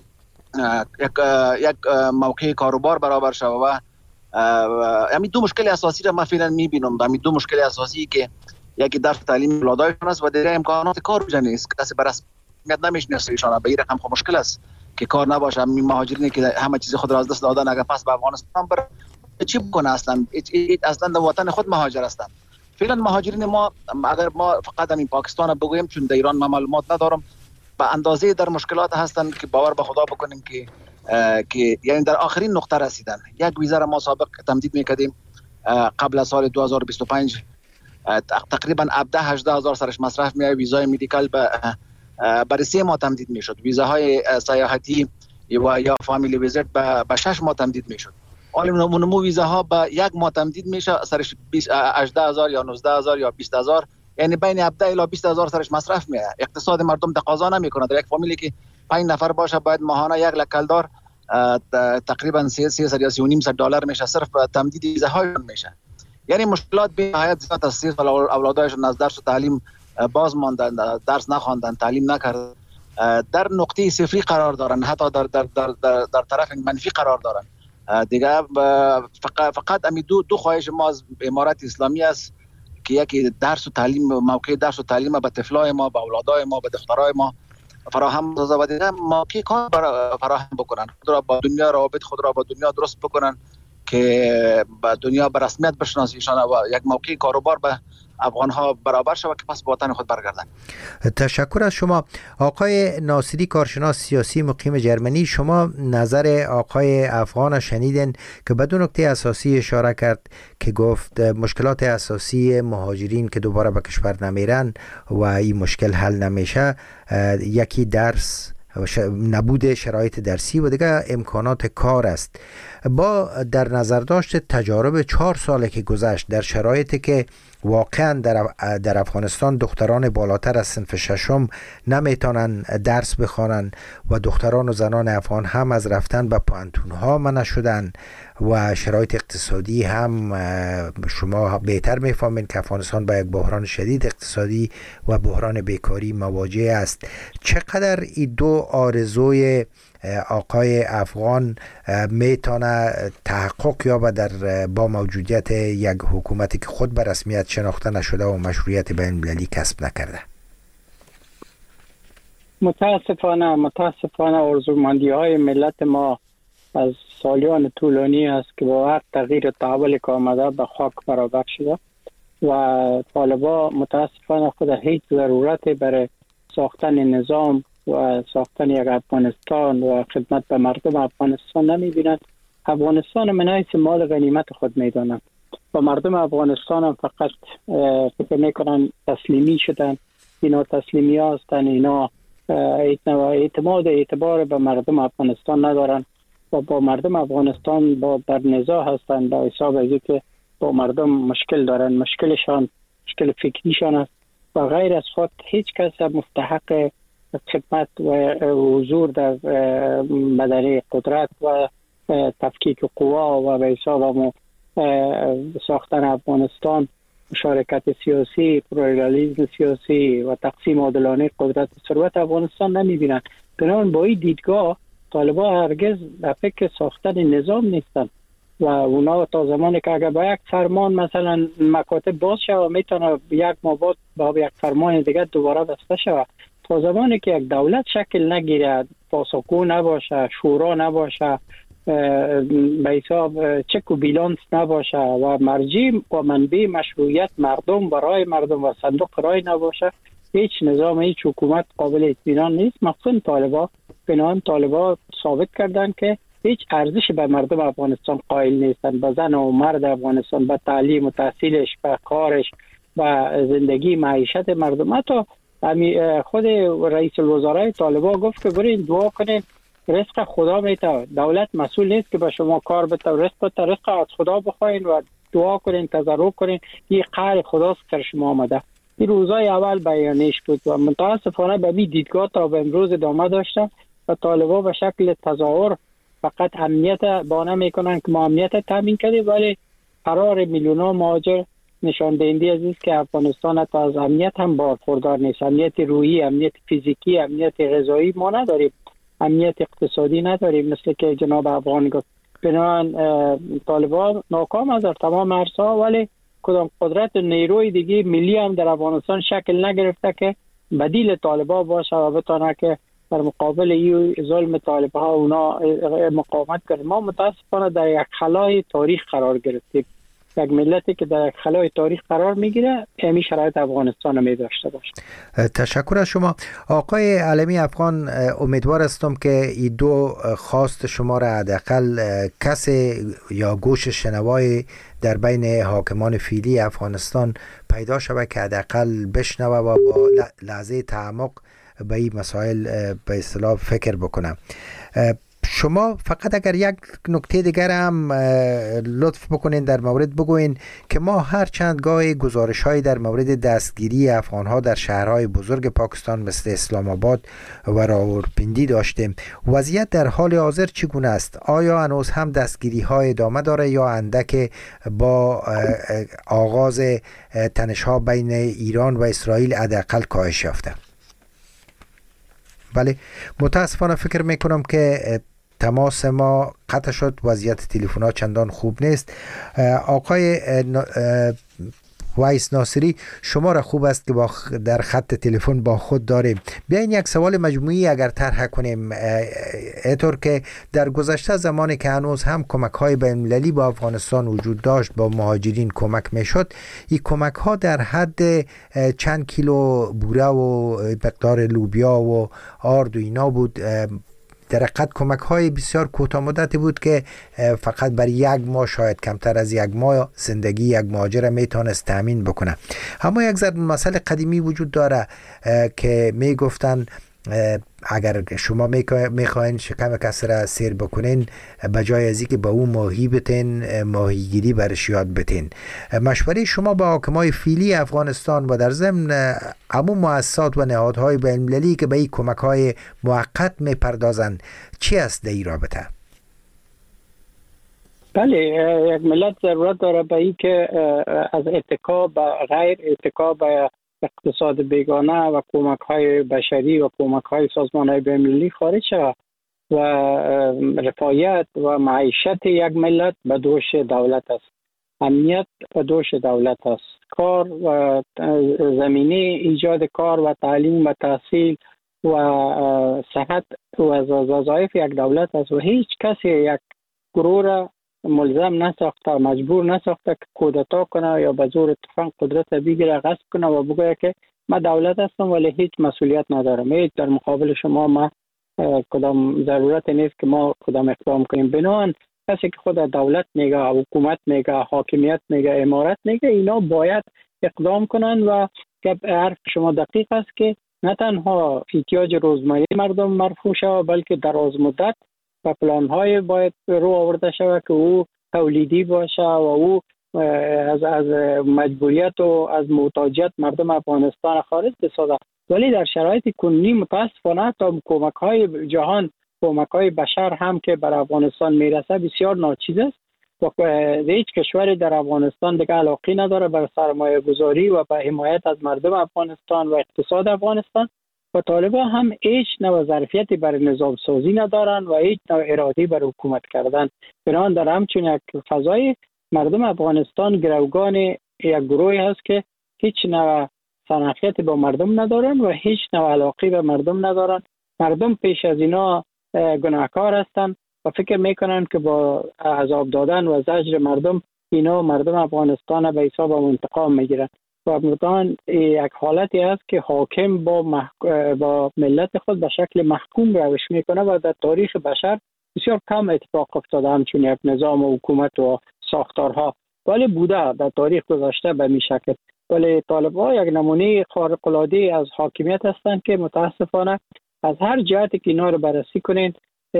یک موقع کاروبار برابر شود. و همین دو مشکل اساسی را من فعلا میبینم. همین دو مشکل اساسی که یکی درس تعلیم اولادایشان است و دیگه امکانات کار وجود نیست. کسی بر اساس نمیشناسه ایشان. به این رقم خب مشکل است که کار نباشه. همین مهاجرینی که همه چیز خود را از دست دادن اگر پس به افغانستان بر چی بکنه؟ اصلا در وطن خود مهاجر هستند. فعلا مهاجرین ما، اگر ما فقط همین پاکستان بگوییم چون در ایران ما معلومات ندارم، به اندازه در مشکلات هستند که باور به خدا بکنیم که یعنی در آخرین نقطه رسیدن. یک ویزا را ما سابق تمدید میکردیم قبل از سال 2025 تقریبا 17-18 هزار سرش مصرف میاد. ویزای مدیکال برای 3 ماه تمدید میشد. ویزاهای سیاحتی و یا فامیلی ویزیت به 6 ماه تمدید میشد. حالا نمو ویزاها به 1 ماه تمدید میشه، سرش 18,000 یا 19,000 یا 20,000، یعنی بین 17 الی 20,000 سرش مصرف میاد. اقتصاد مردم تقاضا نمیکنه. در یک فامیلی که 5 نفر باشه باید ماهانه 1 لک کلدار تقریبا 300 یا 3.5 دلار میشه صرف تمدید ویزاهایشون میشه. یعنی مشکلات به نهایت زیاد است. اولادایشون از درس و تعلیم باز ماندن، درس نخواندن، تعلیم نکردن، در نقطه صفری قرار دارن، حتی در طرف منفی قرار دارن. دیگه فقط امی دو خواهش ما از امارت اسلامی است که یکی درس و تعلیم، موقع درس و تعلیم به طفلای ما، به اولادای ما، به دخترای ما فراهم سازه و دیگه موقع کار فراهم بکنن، خود را با دنیا، روابط خود را با دنیا درست بکنن که با دنیا به رسمیت بشناسیشان و یک موقع کاروبار به افغان ها برابر شود که پس به وطن خود برگردن. تشکر از شما. آقای ناصری، کارشناس سیاسی مقیم جرمنی، شما نظر آقای افغان شنیدین که به دو نکته اساسی اشاره کرد که گفت مشکلات اساسی مهاجرین که دوباره به کشور نمیرن و این مشکل حل نمیشه، یکی درس، نبود شرایط درسی و دیگه امکانات کار است. با در نظر داشت تجارب 4 ساله که گذشت در شرایطی که واقعا در افغانستان دختران بالاتر از صنف 6 نمیتونن درس بخوانن و دختران و زنان افغان هم از رفتن به پوانتون ها منع شدن و شرایط اقتصادی هم شما بهتر میفهمین که افغانستان با یک بحران شدید اقتصادی و بحران بیکاری مواجه است. چقدر این دو آرزوی آقای افغان میتونه تحقق یابه در با موجودیت یک حکومتی که خود به رسمیت شناخته نشده و مشروعیت بین المللی کسب نکرده؟ متاسفانه آرزومندی های ملت ما از سالیان طولانی است که با هر تغییر تحول که آمده به خاک برابر شده و طالبان متاسفانه خود هیچ ضرورت برای ساختن نظام و ساختن یک افغانستان و خدمت به مردم افغانستان نمی‌بینند. افغانستان من حیث مال غنیمت خود می‌دانند و مردم افغانستان هم فقط فکر می‌کنن تسلیمی شدن. اینا تسلیمی هستند، اینا اعتبار به مردم افغانستان ندارن و با مردم افغانستان با در نزاع هستند به حساب از که با مردم مشکل دارن. مشکلشان مشکل فکریشان است و غیر از خود هیچ کس مستحق خدمت و حضور در مدنی قدرت و تفکیک قوا و به حساب ساختن افغانستان، مشارکت سیاسی، پلورالیسم سیاسی و تقسیم عادلانه قدرت ثروت افغانستان نمی‌بینند. بنابراین با این دیدگاه طالبان هرگز در فکر ساختن نظام نیستند و اونا تا زمانی که اگر با یک فرمان مثلا مکاتب باز شود میتونه یک ماه بعد با یک فرمان دیگه دوباره بسته شود. تا زمانی که یک دولت شکل نگیره، پاسخگو نباشه، شورا نباشه، به حساب چک و بیلانس نباشه و مرجع و منبع مشروعیت مردم برای مردم و صندوق رای نباشه، هیچ نظام، هیچ حکومت قابل اطمینان نیست. مخصوصا طالبان ثابت کردن که هیچ ارزش به مردم افغانستان قائل نیستن، به زن و مرد افغانستان، به تعلیم و تحصیلش، به کارش، به زندگی معیشت مردم. حتی خود رئیس الوزراء طالبان گفت که برین دعا کنین، رزق خدا میته، دولت مسئول نیست که به شما کار بده، رزق از خدا بخواین و دعا کنین، تضرع کنین، این قهر خداست که شما آمده. این روزای اول بیانیش بود و متاسفانه به می دیدگاه تا به امروز ادامه داشتن و طالبان به شکل تظاهر فقط امنیت بانه میکنن که ما امنیت تامین کردیم، ولی قرار میلیون‌ها مهاجر نشان دهنده از است که افغانستان حتی از امنیت هم برخوردار نیست. امنیت روحی، امنیت فیزیکی، امنیت غذایی ما نداریم، امنیت اقتصادی نداریم مثل که جناب افغان گفت. بنابراین طالبان ناکام از در تمام عرصه‌ها، ولی کدام قدرت نیروی دیگه ملی هم در افغانستان شکل نگرفته که بدیل طالبان باشه و بتونه که در مقابل این ظلم طالبان اونا مقاومت کنه. ما متاسفانه در یک خلای تاریخ قرار گرفتیم. یک ملتی که در خلای تاریخ قرار میگیره همین شرایط افغانستان رو میداشته باشه. تشکر از شما آقای علمی افغان. امیدوار هستم که این دو خواست شما را حداقل کسی یا گوش شنوای در بین حاکمان فعلی افغانستان پیدا شود که حداقل بشنوه و با لحظه تعمق به این مسائل به اصطلاح فکر بکنم. شما فقط اگر یک نکته دیگر هم لطف بکنین در مورد بگوین که ما هر چند گاهی گزارش هایی در مورد دستگیری افغان ها در شهرهای بزرگ پاکستان مثل اسلام آباد و راولپیندی داشتیم. وضعیت در حال حاضر چگونه است؟ آیا هنوز هم دستگیری های ادامه داره یا اندک با آغاز تنش ها بین ایران و اسرائیل حداقل کاهش یافته؟ بله، متاسفانه فکر میکنم که تماس ما قطع شد، وضعیت تلفن ها چندان خوب نیست. آقای وایس ناصری، شما را خوب است که در خط تلفن با خود داریم. بیاین یک سوال مجموعی اگر طرح کنیم، اینطور که در گذشته زمانی که هنوز هم کمک های بین‌المللی با افغانستان وجود داشت، با مهاجرین کمک میشد، این کمک ها در حد چند کیلو بوره و مقدار لوبیا و آرد و اینا بود. در حقیقت کمک های بسیار کوتاه مدتی بود که فقط برای یک ماه، شاید کمتر از یک ماه، زندگی یک مهاجر میتونست تامین بکنه. اما یک ضرب مسئله قدیمی وجود داره که میگفتن اگر شما میخواین شکم کس را سیر بکنین، بجای از اینکه با اون ماهی بتین، ماهیگیری برش یاد بتین. مشوره شما با حاکمای فعلی افغانستان و در ضمن عموم مؤسسات و نهادهای بین‌المللی که به این کمک‌های موقت میپردازند چی است در این رابطه؟ بله، یک ملت ضرورت داره به این که از اتکا به غیر اتکا به اقتصاد بیگانه و کمک‌های بشری و کمک‌های سازمان‌های بین‌المللی خارج شود و رفاهیت و معیشت یک ملت به دوش دولت است. امنیت به دوش دولت است. کار و زمینه ایجاد کار و تعلیم و تحصیل و صحت و وظایف یک دولت است و هیچ کسی یک گروه را ملزم نساخته، مجبور نساخته که کودتا کنه یا به زور تفنگ قدرت بگیره، غصب کنه و بگه که ما دولت هستم ولی هیچ مسئولیت ندارم. هیچ در مقابل شما ما کدام ضرورت نیست که ما کدام اقدام کنیم. بنابراین کسی که خود دولت میگه، حکومت میگه، حاکمیت میگه، امارت میگه، اینا باید اقدام کنن و حرف شما دقیق است که نه تنها احتیاج روزمره مردم مرفوع شود بلکه دراز مدت و پلان‌های باید رو آورده شود که او تولیدی باشه و او از مجبوریت و از محتاجیت مردم افغانستان خارج بسازه. ولی در شرایط کنونی متاسفانه تا کمک‌های جهان، کمک‌های بشر هم که بر افغانستان میرسه بسیار ناچیز است و هیچ کشوری در افغانستان دیگه علاقه نداره بر سرمایه گذاری و به حمایت از مردم افغانستان و اقتصاد افغانستان و طالبان هم هیچ نوع ظرفیتی بر نظام سازی ندارن و هیچ نوع ارادی بر حکومت کردن. بنابراین در همچون یک فضای مردم افغانستان گروگان یک گروهی هست که هیچ نوع صلاحیتی با مردم ندارن و هیچ نوع علاقه به مردم ندارن. مردم پیش از اینا گناهکار هستن و فکر میکنن که با عذاب دادن و زجر مردم مردم افغانستان به حساب انتقام میگیرن و مردان یک حالتی است که حاکم با ملت خود به شکل محکوم روش میکنه و در تاریخ بشر بسیار کم اتفاق افتاده همچون یک نظام و حکومت و ساختارها، ولی بوده در تاریخ گذشته به می شکل. ولی طالبان یک نمونه خارق العاده از حاکمیت هستند که متاسفانه از هر جهتی که اینا رو بررسی کنین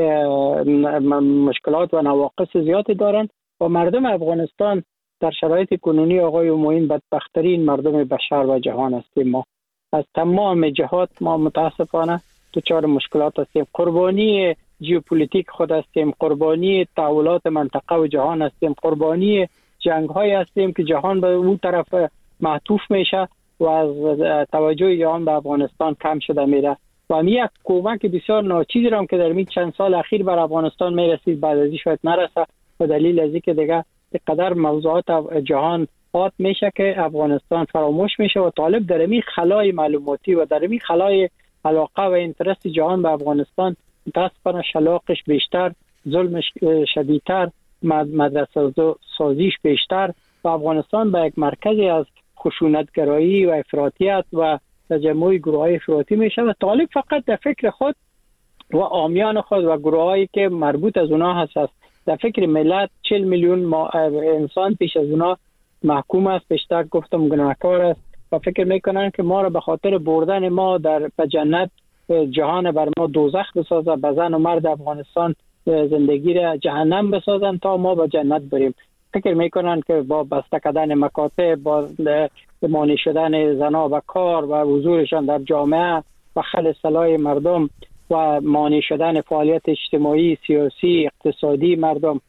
مشکلات و نواقص زیادی دارن و مردم افغانستان در شرایط کنونی آقای معین بدبخترین مردم بشر و جهان هستیم. ما از تمام جهات ما متاسفانه دچار مشکلات هستیم. قربانی ژئوپلیتیک خود هستیم، قربانی تحولات منطقه و جهان هستیم، قربانی جنگ های هستیم که جهان به اون طرف معطوف میشه و از توجه جهان به افغانستان کم شده میره و همین یک کمک بسیار ناچیزی را که در چند سال اخیر بر افغانستان میرسید بعد از این شاید نرسه به دلیل از اینکه دیگه قدر موضوعات جهان حاد میشه که افغانستان فراموش میشه و طالب در این خلای معلوماتی و در این خلای علاقه و اینترست جهان به افغانستان متاسفانه شلاقش بیشتر، ظلمش شدیدتر، مدرسه سازیش بیشتر و افغانستان به یک مرکزی از خشونتگرایی و افراطیت و تجمع گروه‌های افراطی میشه و طالب فقط در فکر خود و عامیان خود و گروهایی که مربوط از اونها هست در فکر ملت 40 میلیون انسان پیش از اونها محکوم است، بیشتر گفتم گناهکار است و فکر میکنن که ما را به خاطر بردن ما به جنت جهان بر ما دوزخ بسازه، به زن و مرد افغانستان زندگی را جهنم بسازن تا ما به جنت بریم. فکر میکنن که با بسته کردن مکاتب، با مانع شدن زنها به کار و حضورشان در جامعه و خل سلاح مردم و مانع شدن فعالیت اجتماعی، سیاسی، اقتصادی مردم،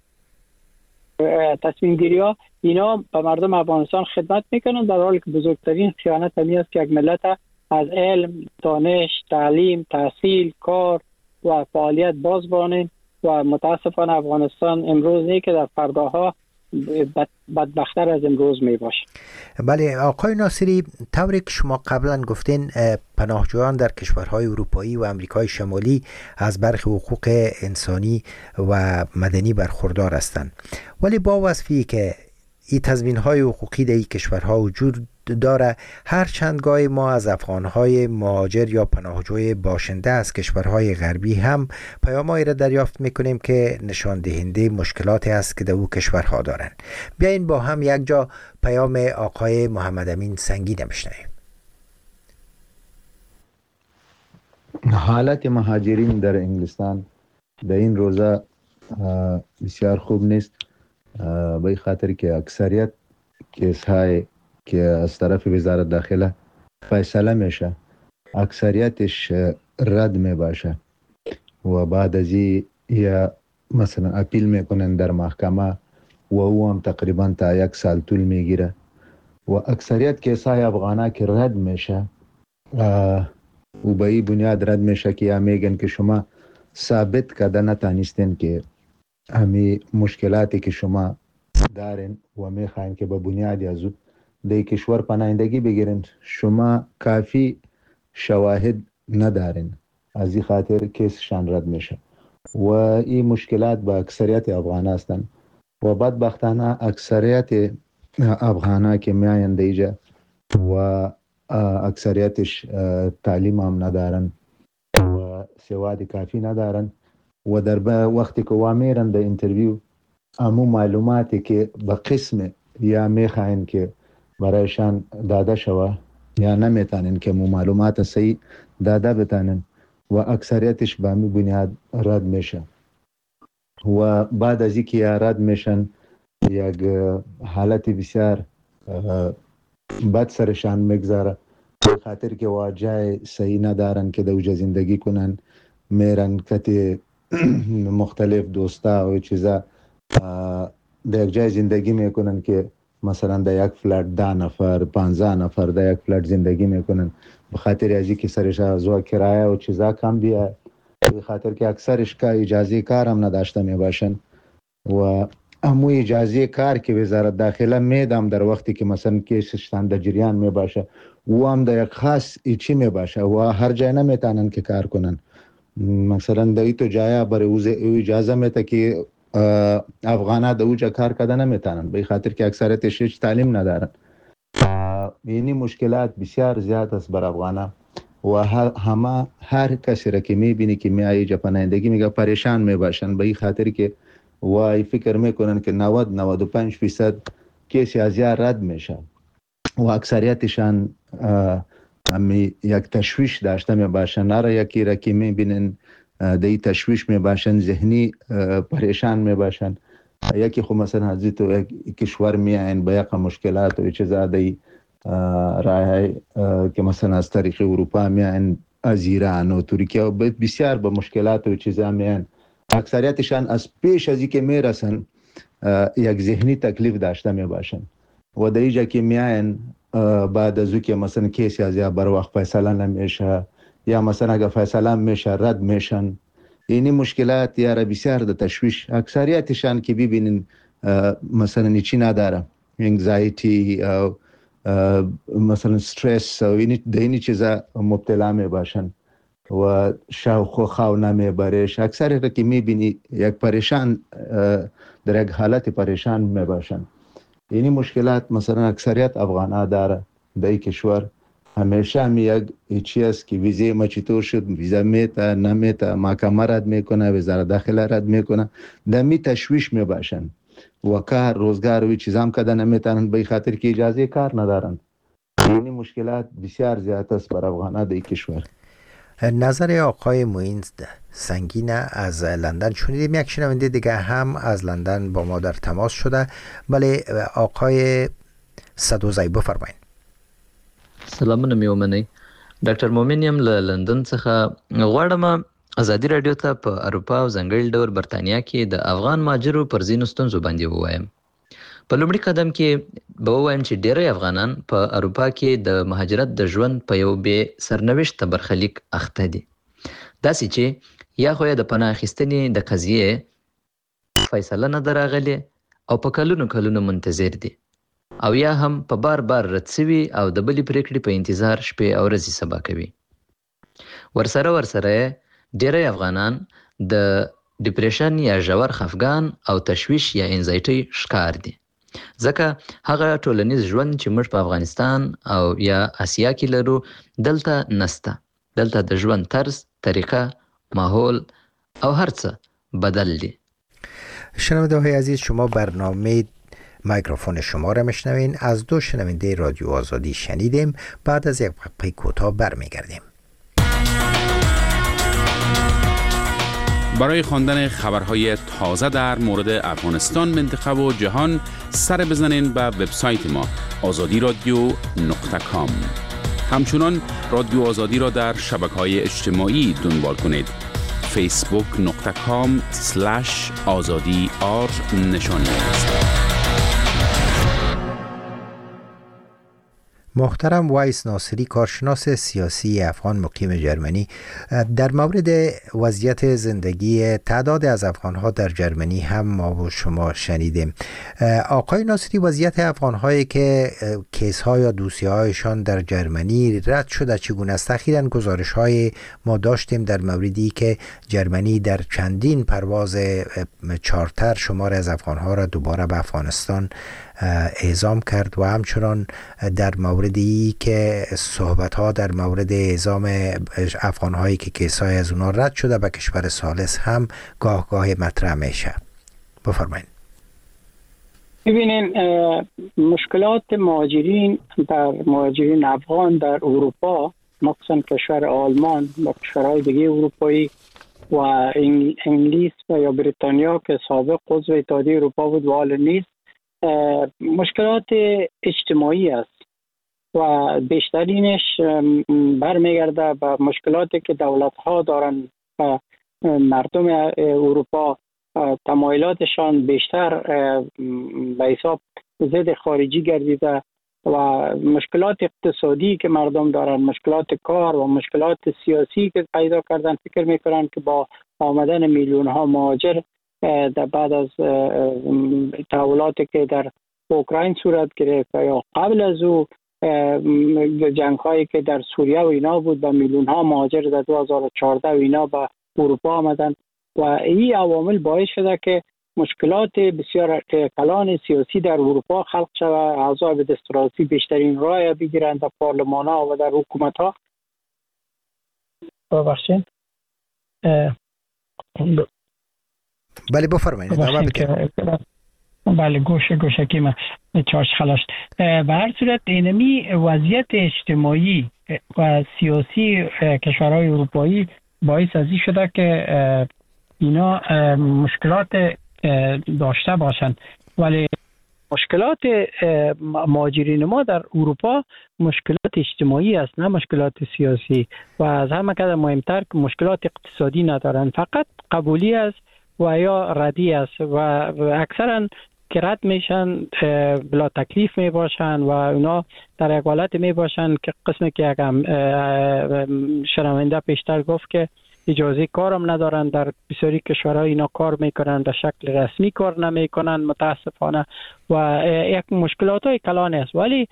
تصمیم گیری ها، اینا به مردم افغانستان خدمت میکنن، در حالی که بزرگترین خیانت همی است که یک ملت از علم، دانش، تعلیم، تحصیل، کار و فعالیت بازبانند و متاسفانه افغانستان امروز نه که در فرداها بدبختر از امروز می باشه. بله آقای ناصری، طوری که شما قبلا گفتین پناهجویان در کشورهای اروپایی و امریکای شمالی از برخی حقوق انسانی و مدنی برخوردار هستند، ولی با وصفی که این تضمین‌های حقوقی در این کشورها وجود داره، هر چند گاهی ما از افغان‌های مهاجر یا پناهجوی باشنده از کشورهای غربی هم پیام‌هایی را دریافت می‌کنیم که نشان دهنده مشکلاتی است که در او کشورها دارند. بیاین با هم یک جا پیام آقای محمد امین سنگی بشنویم. حالت مهاجرین در انگلستان در این روزا بسیار خوب نیست، به این خاطر که اکثریت کیس‌های که از طرف وزارت داخله فیصله میشه اکثریتش رد میباشه و بعد از این یا مثلا اپیل میکنن در محکمه و او هم تقریبا تا 1 سال طول میگیره و اکثریت کیس‌های افغانا که رد میشه و به این بنیاد رد میشه که یا میگن که شما ثابت کرده نتانستین که همی مشکلاتی که شما دارین و میخواین که به بنیاد از در کشور پناهندگی بگیرین، شما کافی شواهد ندارین، از این خاطر کیسشان رد میشه و این مشکلات با اکثریت افغان هستند و بدبختانه اکثریت افغان که میاین دیجا و اکثریتش تعلیم هم ندارن و سواد کافی ندارن و در وقتی که وامیرن در انترویو امو معلوماتی که به قسم یا میخواین که برایشان داده شوه یا نمیتانن که معلومات صحیح داده بتانن و اکثریتش به می بنیاد رد میشه و بعد از اینکه رد میشن یک حالت بسیار بد سرشان میگذاره به خاطر که واجه صحیح ندارن که دوجه زندگی کنن، میرن کتی مختلف دوستا و چیزا در یک جای زندگی میکنن که مثلا در یک فلات 10 نفر 15 نفر در یک فلات زندگی میکنن به خاطر ازی که سرش از کرایه و چیزا کم بیاد، به خاطر که اکثرش که اجازه کار هم نداشته میباشن و امو اجازه کار که وزارت داخله میدم در وقتی که مثلا کیسشتان در جریان میباشه و هم در یک خاص ایچی میباشه و هر جای نمیتانن که کار کنن، مثلا در ایتو جای برای او اجازه میده که افغانات در اوجا کار کده نمیتانن به خاطر که اکثریتش هیچ تعلیم ندارن. اینی مشکلات بسیار زیاد است بر افغانا و هر کسی را که میبینی که میایی جا پناهندگی میگه پریشان میباشن به خاطر که وای فکر میکنن که 90-95% کیسی از یا رد میشه و اکثریتشان یک تشویش داشته میباشن، نره یکی را که میبینن دی تشویش میباشن، ذهنی پریشان میباشن، یکی خب مثلا از تو یک کشور میاین با یک مشکلات و چیزا دی راه که مثلا از طریق اروپا میاین، از ایران و ترکیه و بسیار با مشکلات و چیزا میاین، اکثریتشان از پیش از اینکه میرسن یک ذهنی تکلیف داشته میباشن و در اینجا که میاین بعد از که مثلا کیسی از یا بر وقت فیصله نمیشه یا مثلا اگر فیصله میشه رد میشن، اینی مشکلات یا بسیار در تشویش اکثریتشان که ببینین مثلا نیچی نداره، انگزایتی مثلا استرس و اینی چیزا مبتلا میباشن و شوق خو نمیبرش، اکثر که میبینی یک پریشان در یک حالت پریشان میباشن. اینی مشکلات مثلا اکثریت افغان داره در این کشور، همیشه یک چیز که ویزه ما چطور شد، ویزه میتا نمیتا، محکمه رد میکنه، وزارت داخله رد میکنه، دمی تشویش میباشن و کار روزگار و چیزام کده نمیتونن به خاطر که اجازه کار ندارن. اینی مشکلات بسیار زیاد است بر افغان در این کشور. نظر آقای معین سنگین از لندن شنیدیم. یک شنونده دیگه هم از لندن با ما در تماس شده. بله آقای صدوزی بفرمایید. سلامونه میومنی ډاکټر مومن یم له لندن څخه. غواړم ازادي رادیو ته په اروپا او ځانګړي ډول برتانیا کې د افغان مهاجرو پر ځینو ستونزو باندې ووایم. په لومړي قدم کې به ووایم چې ډېری افغانان په اروپا کې د مهاجرت د ژوند په یو بې سرنوشته برخلیک اخته دي. داسې چې یا خو د پناه اخیستنې د قضیې فیصله نه دراغلي او په کلونو منتظر دي او یا هم په بار رد سوي او د بلې پریکړې په انتظار شپې او ورځې سبا کوي. ورسره ډیری افغانان د ډیپریشن یا ژور خفګان او تشویش یا انزایټي ښکار دي، ځکه هغه ټولنیز ژوند چې موږ په افغانستان او یا آسیا کې لرو دلته نسته. دلته د ژوند طرز، طریقه، ماحول او هر څه بدل دي. شنونده‌های عزیز، شما برنامه میکروفون شما را میشنوین. از دو شنونده رادیو آزادی شنیدیم. بعد از یک وقفه کوتاه برمیگردیم. برای خواندن خبرهای تازه در مورد افغانستان، منطقه و جهان سر بزنین به وبسایت ما azadiradio.com. همچنان رادیو آزادی را در شبکه‌های اجتماعی دنبال کنید. facebook.com/azadi_r نشانی است. محترم وایس ناصری، کارشناس سیاسی افغان مقیم جرمنی، در مورد وضعیت زندگی تعداد از افغان‌ها در جرمنی هم ما و شما شنیدیم. آقای ناصری، وضعیت افغان‌هایی که کیس‌ها یا دوسیه‌هایشان در جرمنی رد شده چگونه است؟ اخیراً گزارش‌های ما داشتیم در موردی که جرمنی در چندین پرواز چارتر شمار از افغان‌ها را دوباره به افغانستان اعزام کرد و همچنان در موردی که صحبت‌ها در مورد اعزام افغان‌هایی که کیس‌های از اونها رد شده به کشور ثالث هم گاه مطرح میشه. بفرمایید. ببینین، مشکلات مهاجرین افغان در اروپا، مخصوصا کشور آلمان و کشورهای دیگه اروپایی و انگلیس و یا بریتانیا که سابق عضو اتحادیه اروپا بود و حال نیست، مشکلات اجتماعی است و بیشترینش برمیگرده به مشکلاتی که دولت‌ها دارن و مردم اروپا تمایلاتشان بیشتر به حساب ضد خارجی گردیده و مشکلات اقتصادی که مردم دارن، مشکلات کار و مشکلات سیاسی که پیدا کردن، فکر میکنن که با آمدن میلیون ها مهاجر در بعد از تحولاتی که در اوکراین صورت گرفت یا قبل از او جنگ هایی که در سوریه و اینا بود، با میلیون ها مهاجر در 2014 و اینا به اروپا آمدن و این عوامل باعث شده که مشکلات بسیار کلان سیاسی در اروپا خلق شود. اعضای به دستوراتی بیشترین رای بگیرند در پارلمان ها و در حکومت ها. ببخشید. بله بفرمایید. بله گوشه ما چارش خلاص. به هر صورت اینمی وضعیت اجتماعی و سیاسی کشورهای اروپایی باعث از این شده که اینا مشکلات داشته باشند، ولی مشکلات مهاجرین ما در اروپا مشکلات اجتماعی است، نه مشکلات سیاسی، و از همه که مهمتر مشکلات اقتصادی ندارند، فقط قبولی است و یا ردی است و اکثرا که رد میشن بلا تکلیف می باشن و اونا در یک حالت می باشن که قسمی که یکم شنونده پیشتر گفت که اجازه کارم ندارن. در بسیاری کشورها اینا کار میکنن، به شکل رسمی کار نمیکنن متاسفانه و یک مشکلات های کلان است. ولی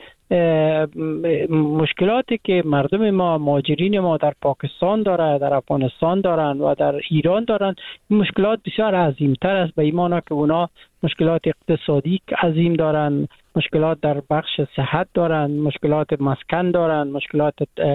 مشکلاتی که مردم ما مهاجرین ما در پاکستان داره، در افغانستان دارن و در ایران دارن، مشکلات بسیار عظیمتر است، به ایمانا که اونا مشکلات اقتصادی عظیم دارن، مشکلات در بخش صحت دارن، مشکلات مسکن دارن، مشکلات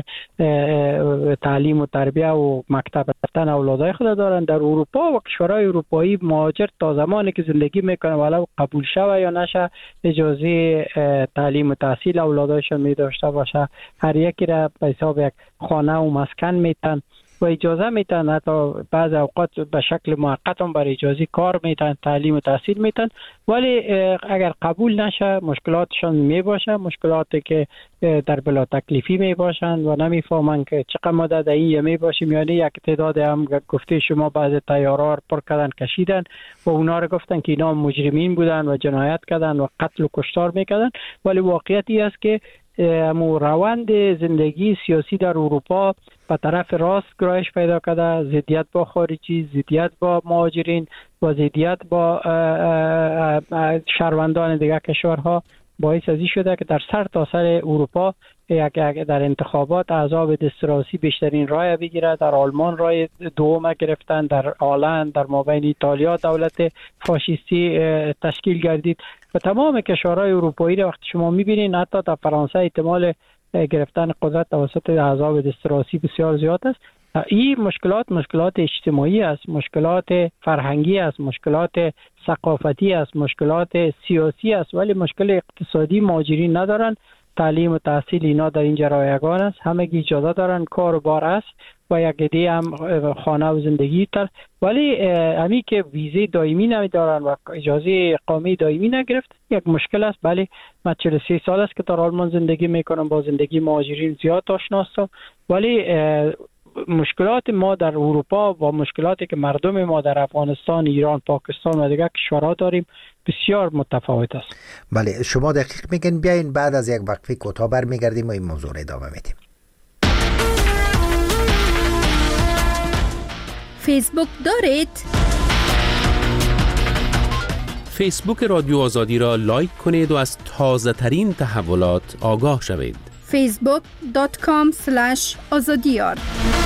تعلیم و تربیه و مکتب رفتن اولادای خود دارن. در اروپا و کشورهای اروپایی مهاجر تا زمانی که زندگی میکنه ولو قبول شوه یا نشه اجازه تعلیم و تحصیل اولادایشون می داشته باشه، هر یکی را به حساب یک خانه و مسکن میتن و اجازه میتن، حتی بعض اوقات به شکل موقت هم بر اجازه کار میتن، تعلیم و تحصیل میتن، ولی اگر قبول نشه مشکلاتشون می باشه، مشکلاتی که در بلا تکلیفی می باشن و نمیفهمن که چقدر مدت این می باشیم. یعنی یک تعداد هم گفته شما بعض طیارا پر کردن کشیدن و اونا رو گفتن که اینا مجرمین بودن و جنایت کردن و قتل و کشتار میکردن، ولی واقعیت این است که روند زندگی سیاسی در اروپا به طرف راست گرایش پیدا کرده، ضدیت با خارجی، ضدیت با مهاجرین و ضدیت با شهروندان دیگر کشورها باعث ازی شده که در سر تا سر اروپا در انتخابات احزاب دستراسی بیشترین رای بگیره. در آلمان رای دوم گرفتن، در آلند، در مابین ایتالیا دولت فاشیستی تشکیل گردید و تمام کشورهای اروپایی را وقتی شما میبینین حتی در فرانسه احتمال گرفتن قدرت توسط احزاب دستراسی بسیار زیاد است. این مشکلات اجتماعی است، مشکلات فرهنگی است، مشکلات ثقافتی است، مشکلات سیاسی است، ولی مشکل اقتصادی مهاجرین ندارن. تعلیم و تحصیل اینا در اینجا رایگان است، همگی اجازه دارن، کار و بار است و یک عده هم خانه و زندگی تر، ولی همی که ویزه دائمی نمیدارن و اجازه اقامه دائمی نگرفت یک مشکل است. بله من 43 سال است که در آلمان زندگی میکنم، با زندگی مهاجرین زیاد آشنا هستم، ولی مشکلات ما در اروپا و مشکلاتی که مردم ما در افغانستان، ایران، پاکستان و دیگر کشورها داریم بسیار متفاوت است. بله شما دقیق میگن. بیاین بعد از یک وقفه کوتاه برمیگردیم و این موضوع را ادامه میدیم. فیسبوک دارید؟ فیسبوک رادیو آزادی را لایک کنید و از تازه ترین تحولات آگاه شوید. facebook.com/azadiyar.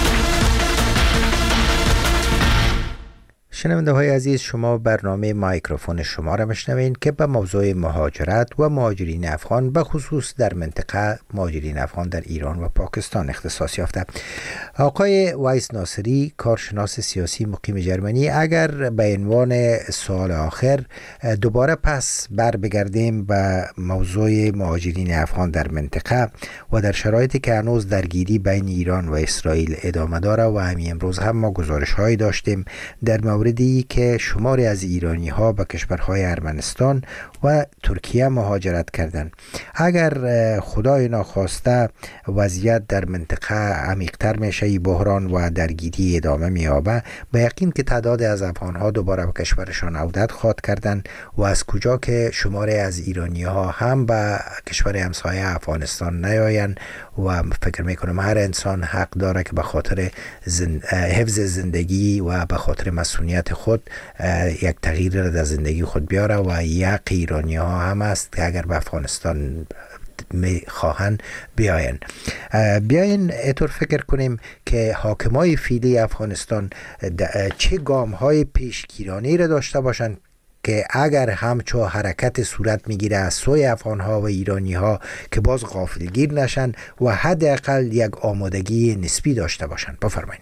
شنونده های عزیز، شما برنامه مایکروفون شما را میشنوین که به موضوع مهاجرت و مهاجرین افغان به خصوص در منطقه مهاجرین افغان در ایران و پاکستان اختصاص یافته. آقای وایس ناصری، کارشناس سیاسی مقیم جرمنی، اگر به عنوان سوال آخر دوباره پس بر بگردیم به موضوع مهاجرین افغان در منطقه و در شرایطی که هنوز درگیری بین ایران و اسرائیل ادامه داره و همین امروز هم ما گزارش هایی داشتیم در موردی که شماری از ایرانی ها به کشورهای ارمنستان و ترکیه مهاجرت کردند. اگر خدای ناخواسته وضعیت در منطقه عمیق‌تر میشه، این بحران و درگیری ادامه می‌یابه، به یقین که تعداد از افغان‌ها دوباره به کشورشان عودت خواهد کردن و از کجا که شماری از ایرانی‌ها هم به کشور همسایه افغانستان نیایند و فکر میکنم هر انسان حق داره که به خاطر حفظ زندگی و به خاطر مسئولیت خود یک تغییر را در زندگی خود بیاره و یک ایرانی ها هم است که اگر به افغانستان میخواهن بیاین اطور فکر کنیم که حاکمای فعلی افغانستان چه گام های پیشگیرانه را داشته باشند که اگر همچو حرکت صورت میگیره از سوی افغانها و ایرانیها که باز غافلگیر نشن و حداقل یک آمادگی نسبی داشته باشند. بفرمایید.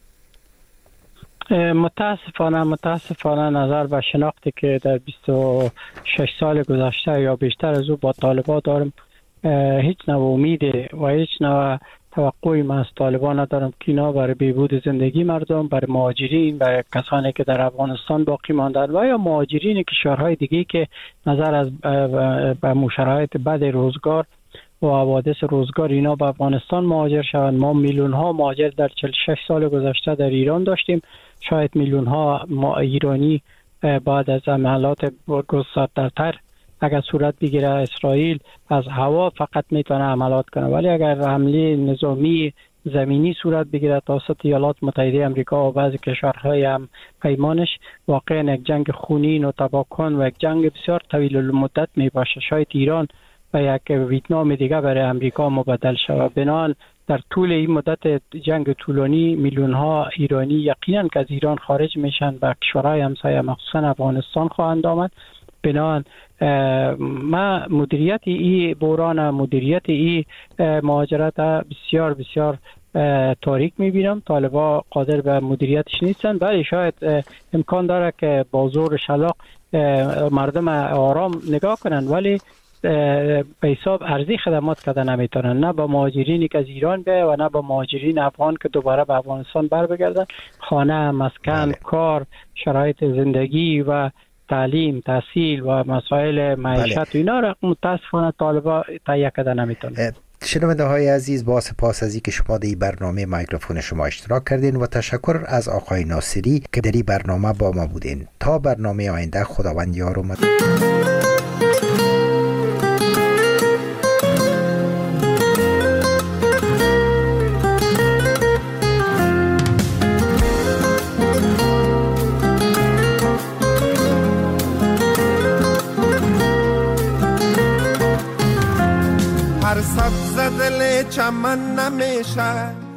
متاسفانه نظر به شناختی که در 26 سال گذشته یا بیشتر از او با طالبان دارم، هیچ نوع امید و هیچ نوع توقعی من از طالبان ندارم که اینا برای بهبود زندگی مردم، برای مهاجرین، برای کسانی که در افغانستان باقی ماندن و یا مهاجرین کشورهای دیگه که نظر از به شرایط بد روزگار و حوادث روزگار اینا به افغانستان مهاجر شوند. ما میلیون ها مهاجر در 46 سال گذشته در ایران داشتیم. شاید میلیون ها ایرانی بعد از عملیات گسترده‌تر اگر صورت بگیره اسرائیل از هوا فقط میتونه عملیات کنه، ولی اگر حمله نظامی زمینی صورت بگیره توسط ایالات متحده آمریکا و بعضی کشورهای هم پیمانش، واقعا یک جنگ خونین و تباهکن و یک جنگ بسیار طویل المدت می باشه. شاید ایران و یک ویتنام دیگه برای امریکا مبدل شود. بنابراین در طول این مدت جنگ طولانی میلیون ها ایرانی یقینا که از ایران خارج میشن و کشورهای همسایه مخصوصا افغانستان خواهند آمد. بنابراین ما مدیریت این بحران، مدیریت این مهاجرت بسیار بسیار تاریک میبینم. طالبان قادر به مدیریتش نیستن، ولی شاید امکان داره که با زور شلاق مردم آرام نگاه کنن، ولی به حساب ارزی خدمات کردن نمیتونن، نه با مهاجرینی که از ایران بیاید و نه با مهاجرین افغان که دوباره به افغانستان بر بگردن. خانه، مسکن، کار، شرایط زندگی و تعلیم، تحصیل و مسائل معیشت و اینا را متاسفانه طالبان تهیه کردن نمیتونن. شنونده های عزیز، با سپاس از اینکه شما در این برنامه مایکروفون شما اشتراک کردین و تشکر از آقای ناصری که در این برنامه با ما بودین. تا برنامه آینده، خداوند یار و مدد. چمن نمیشه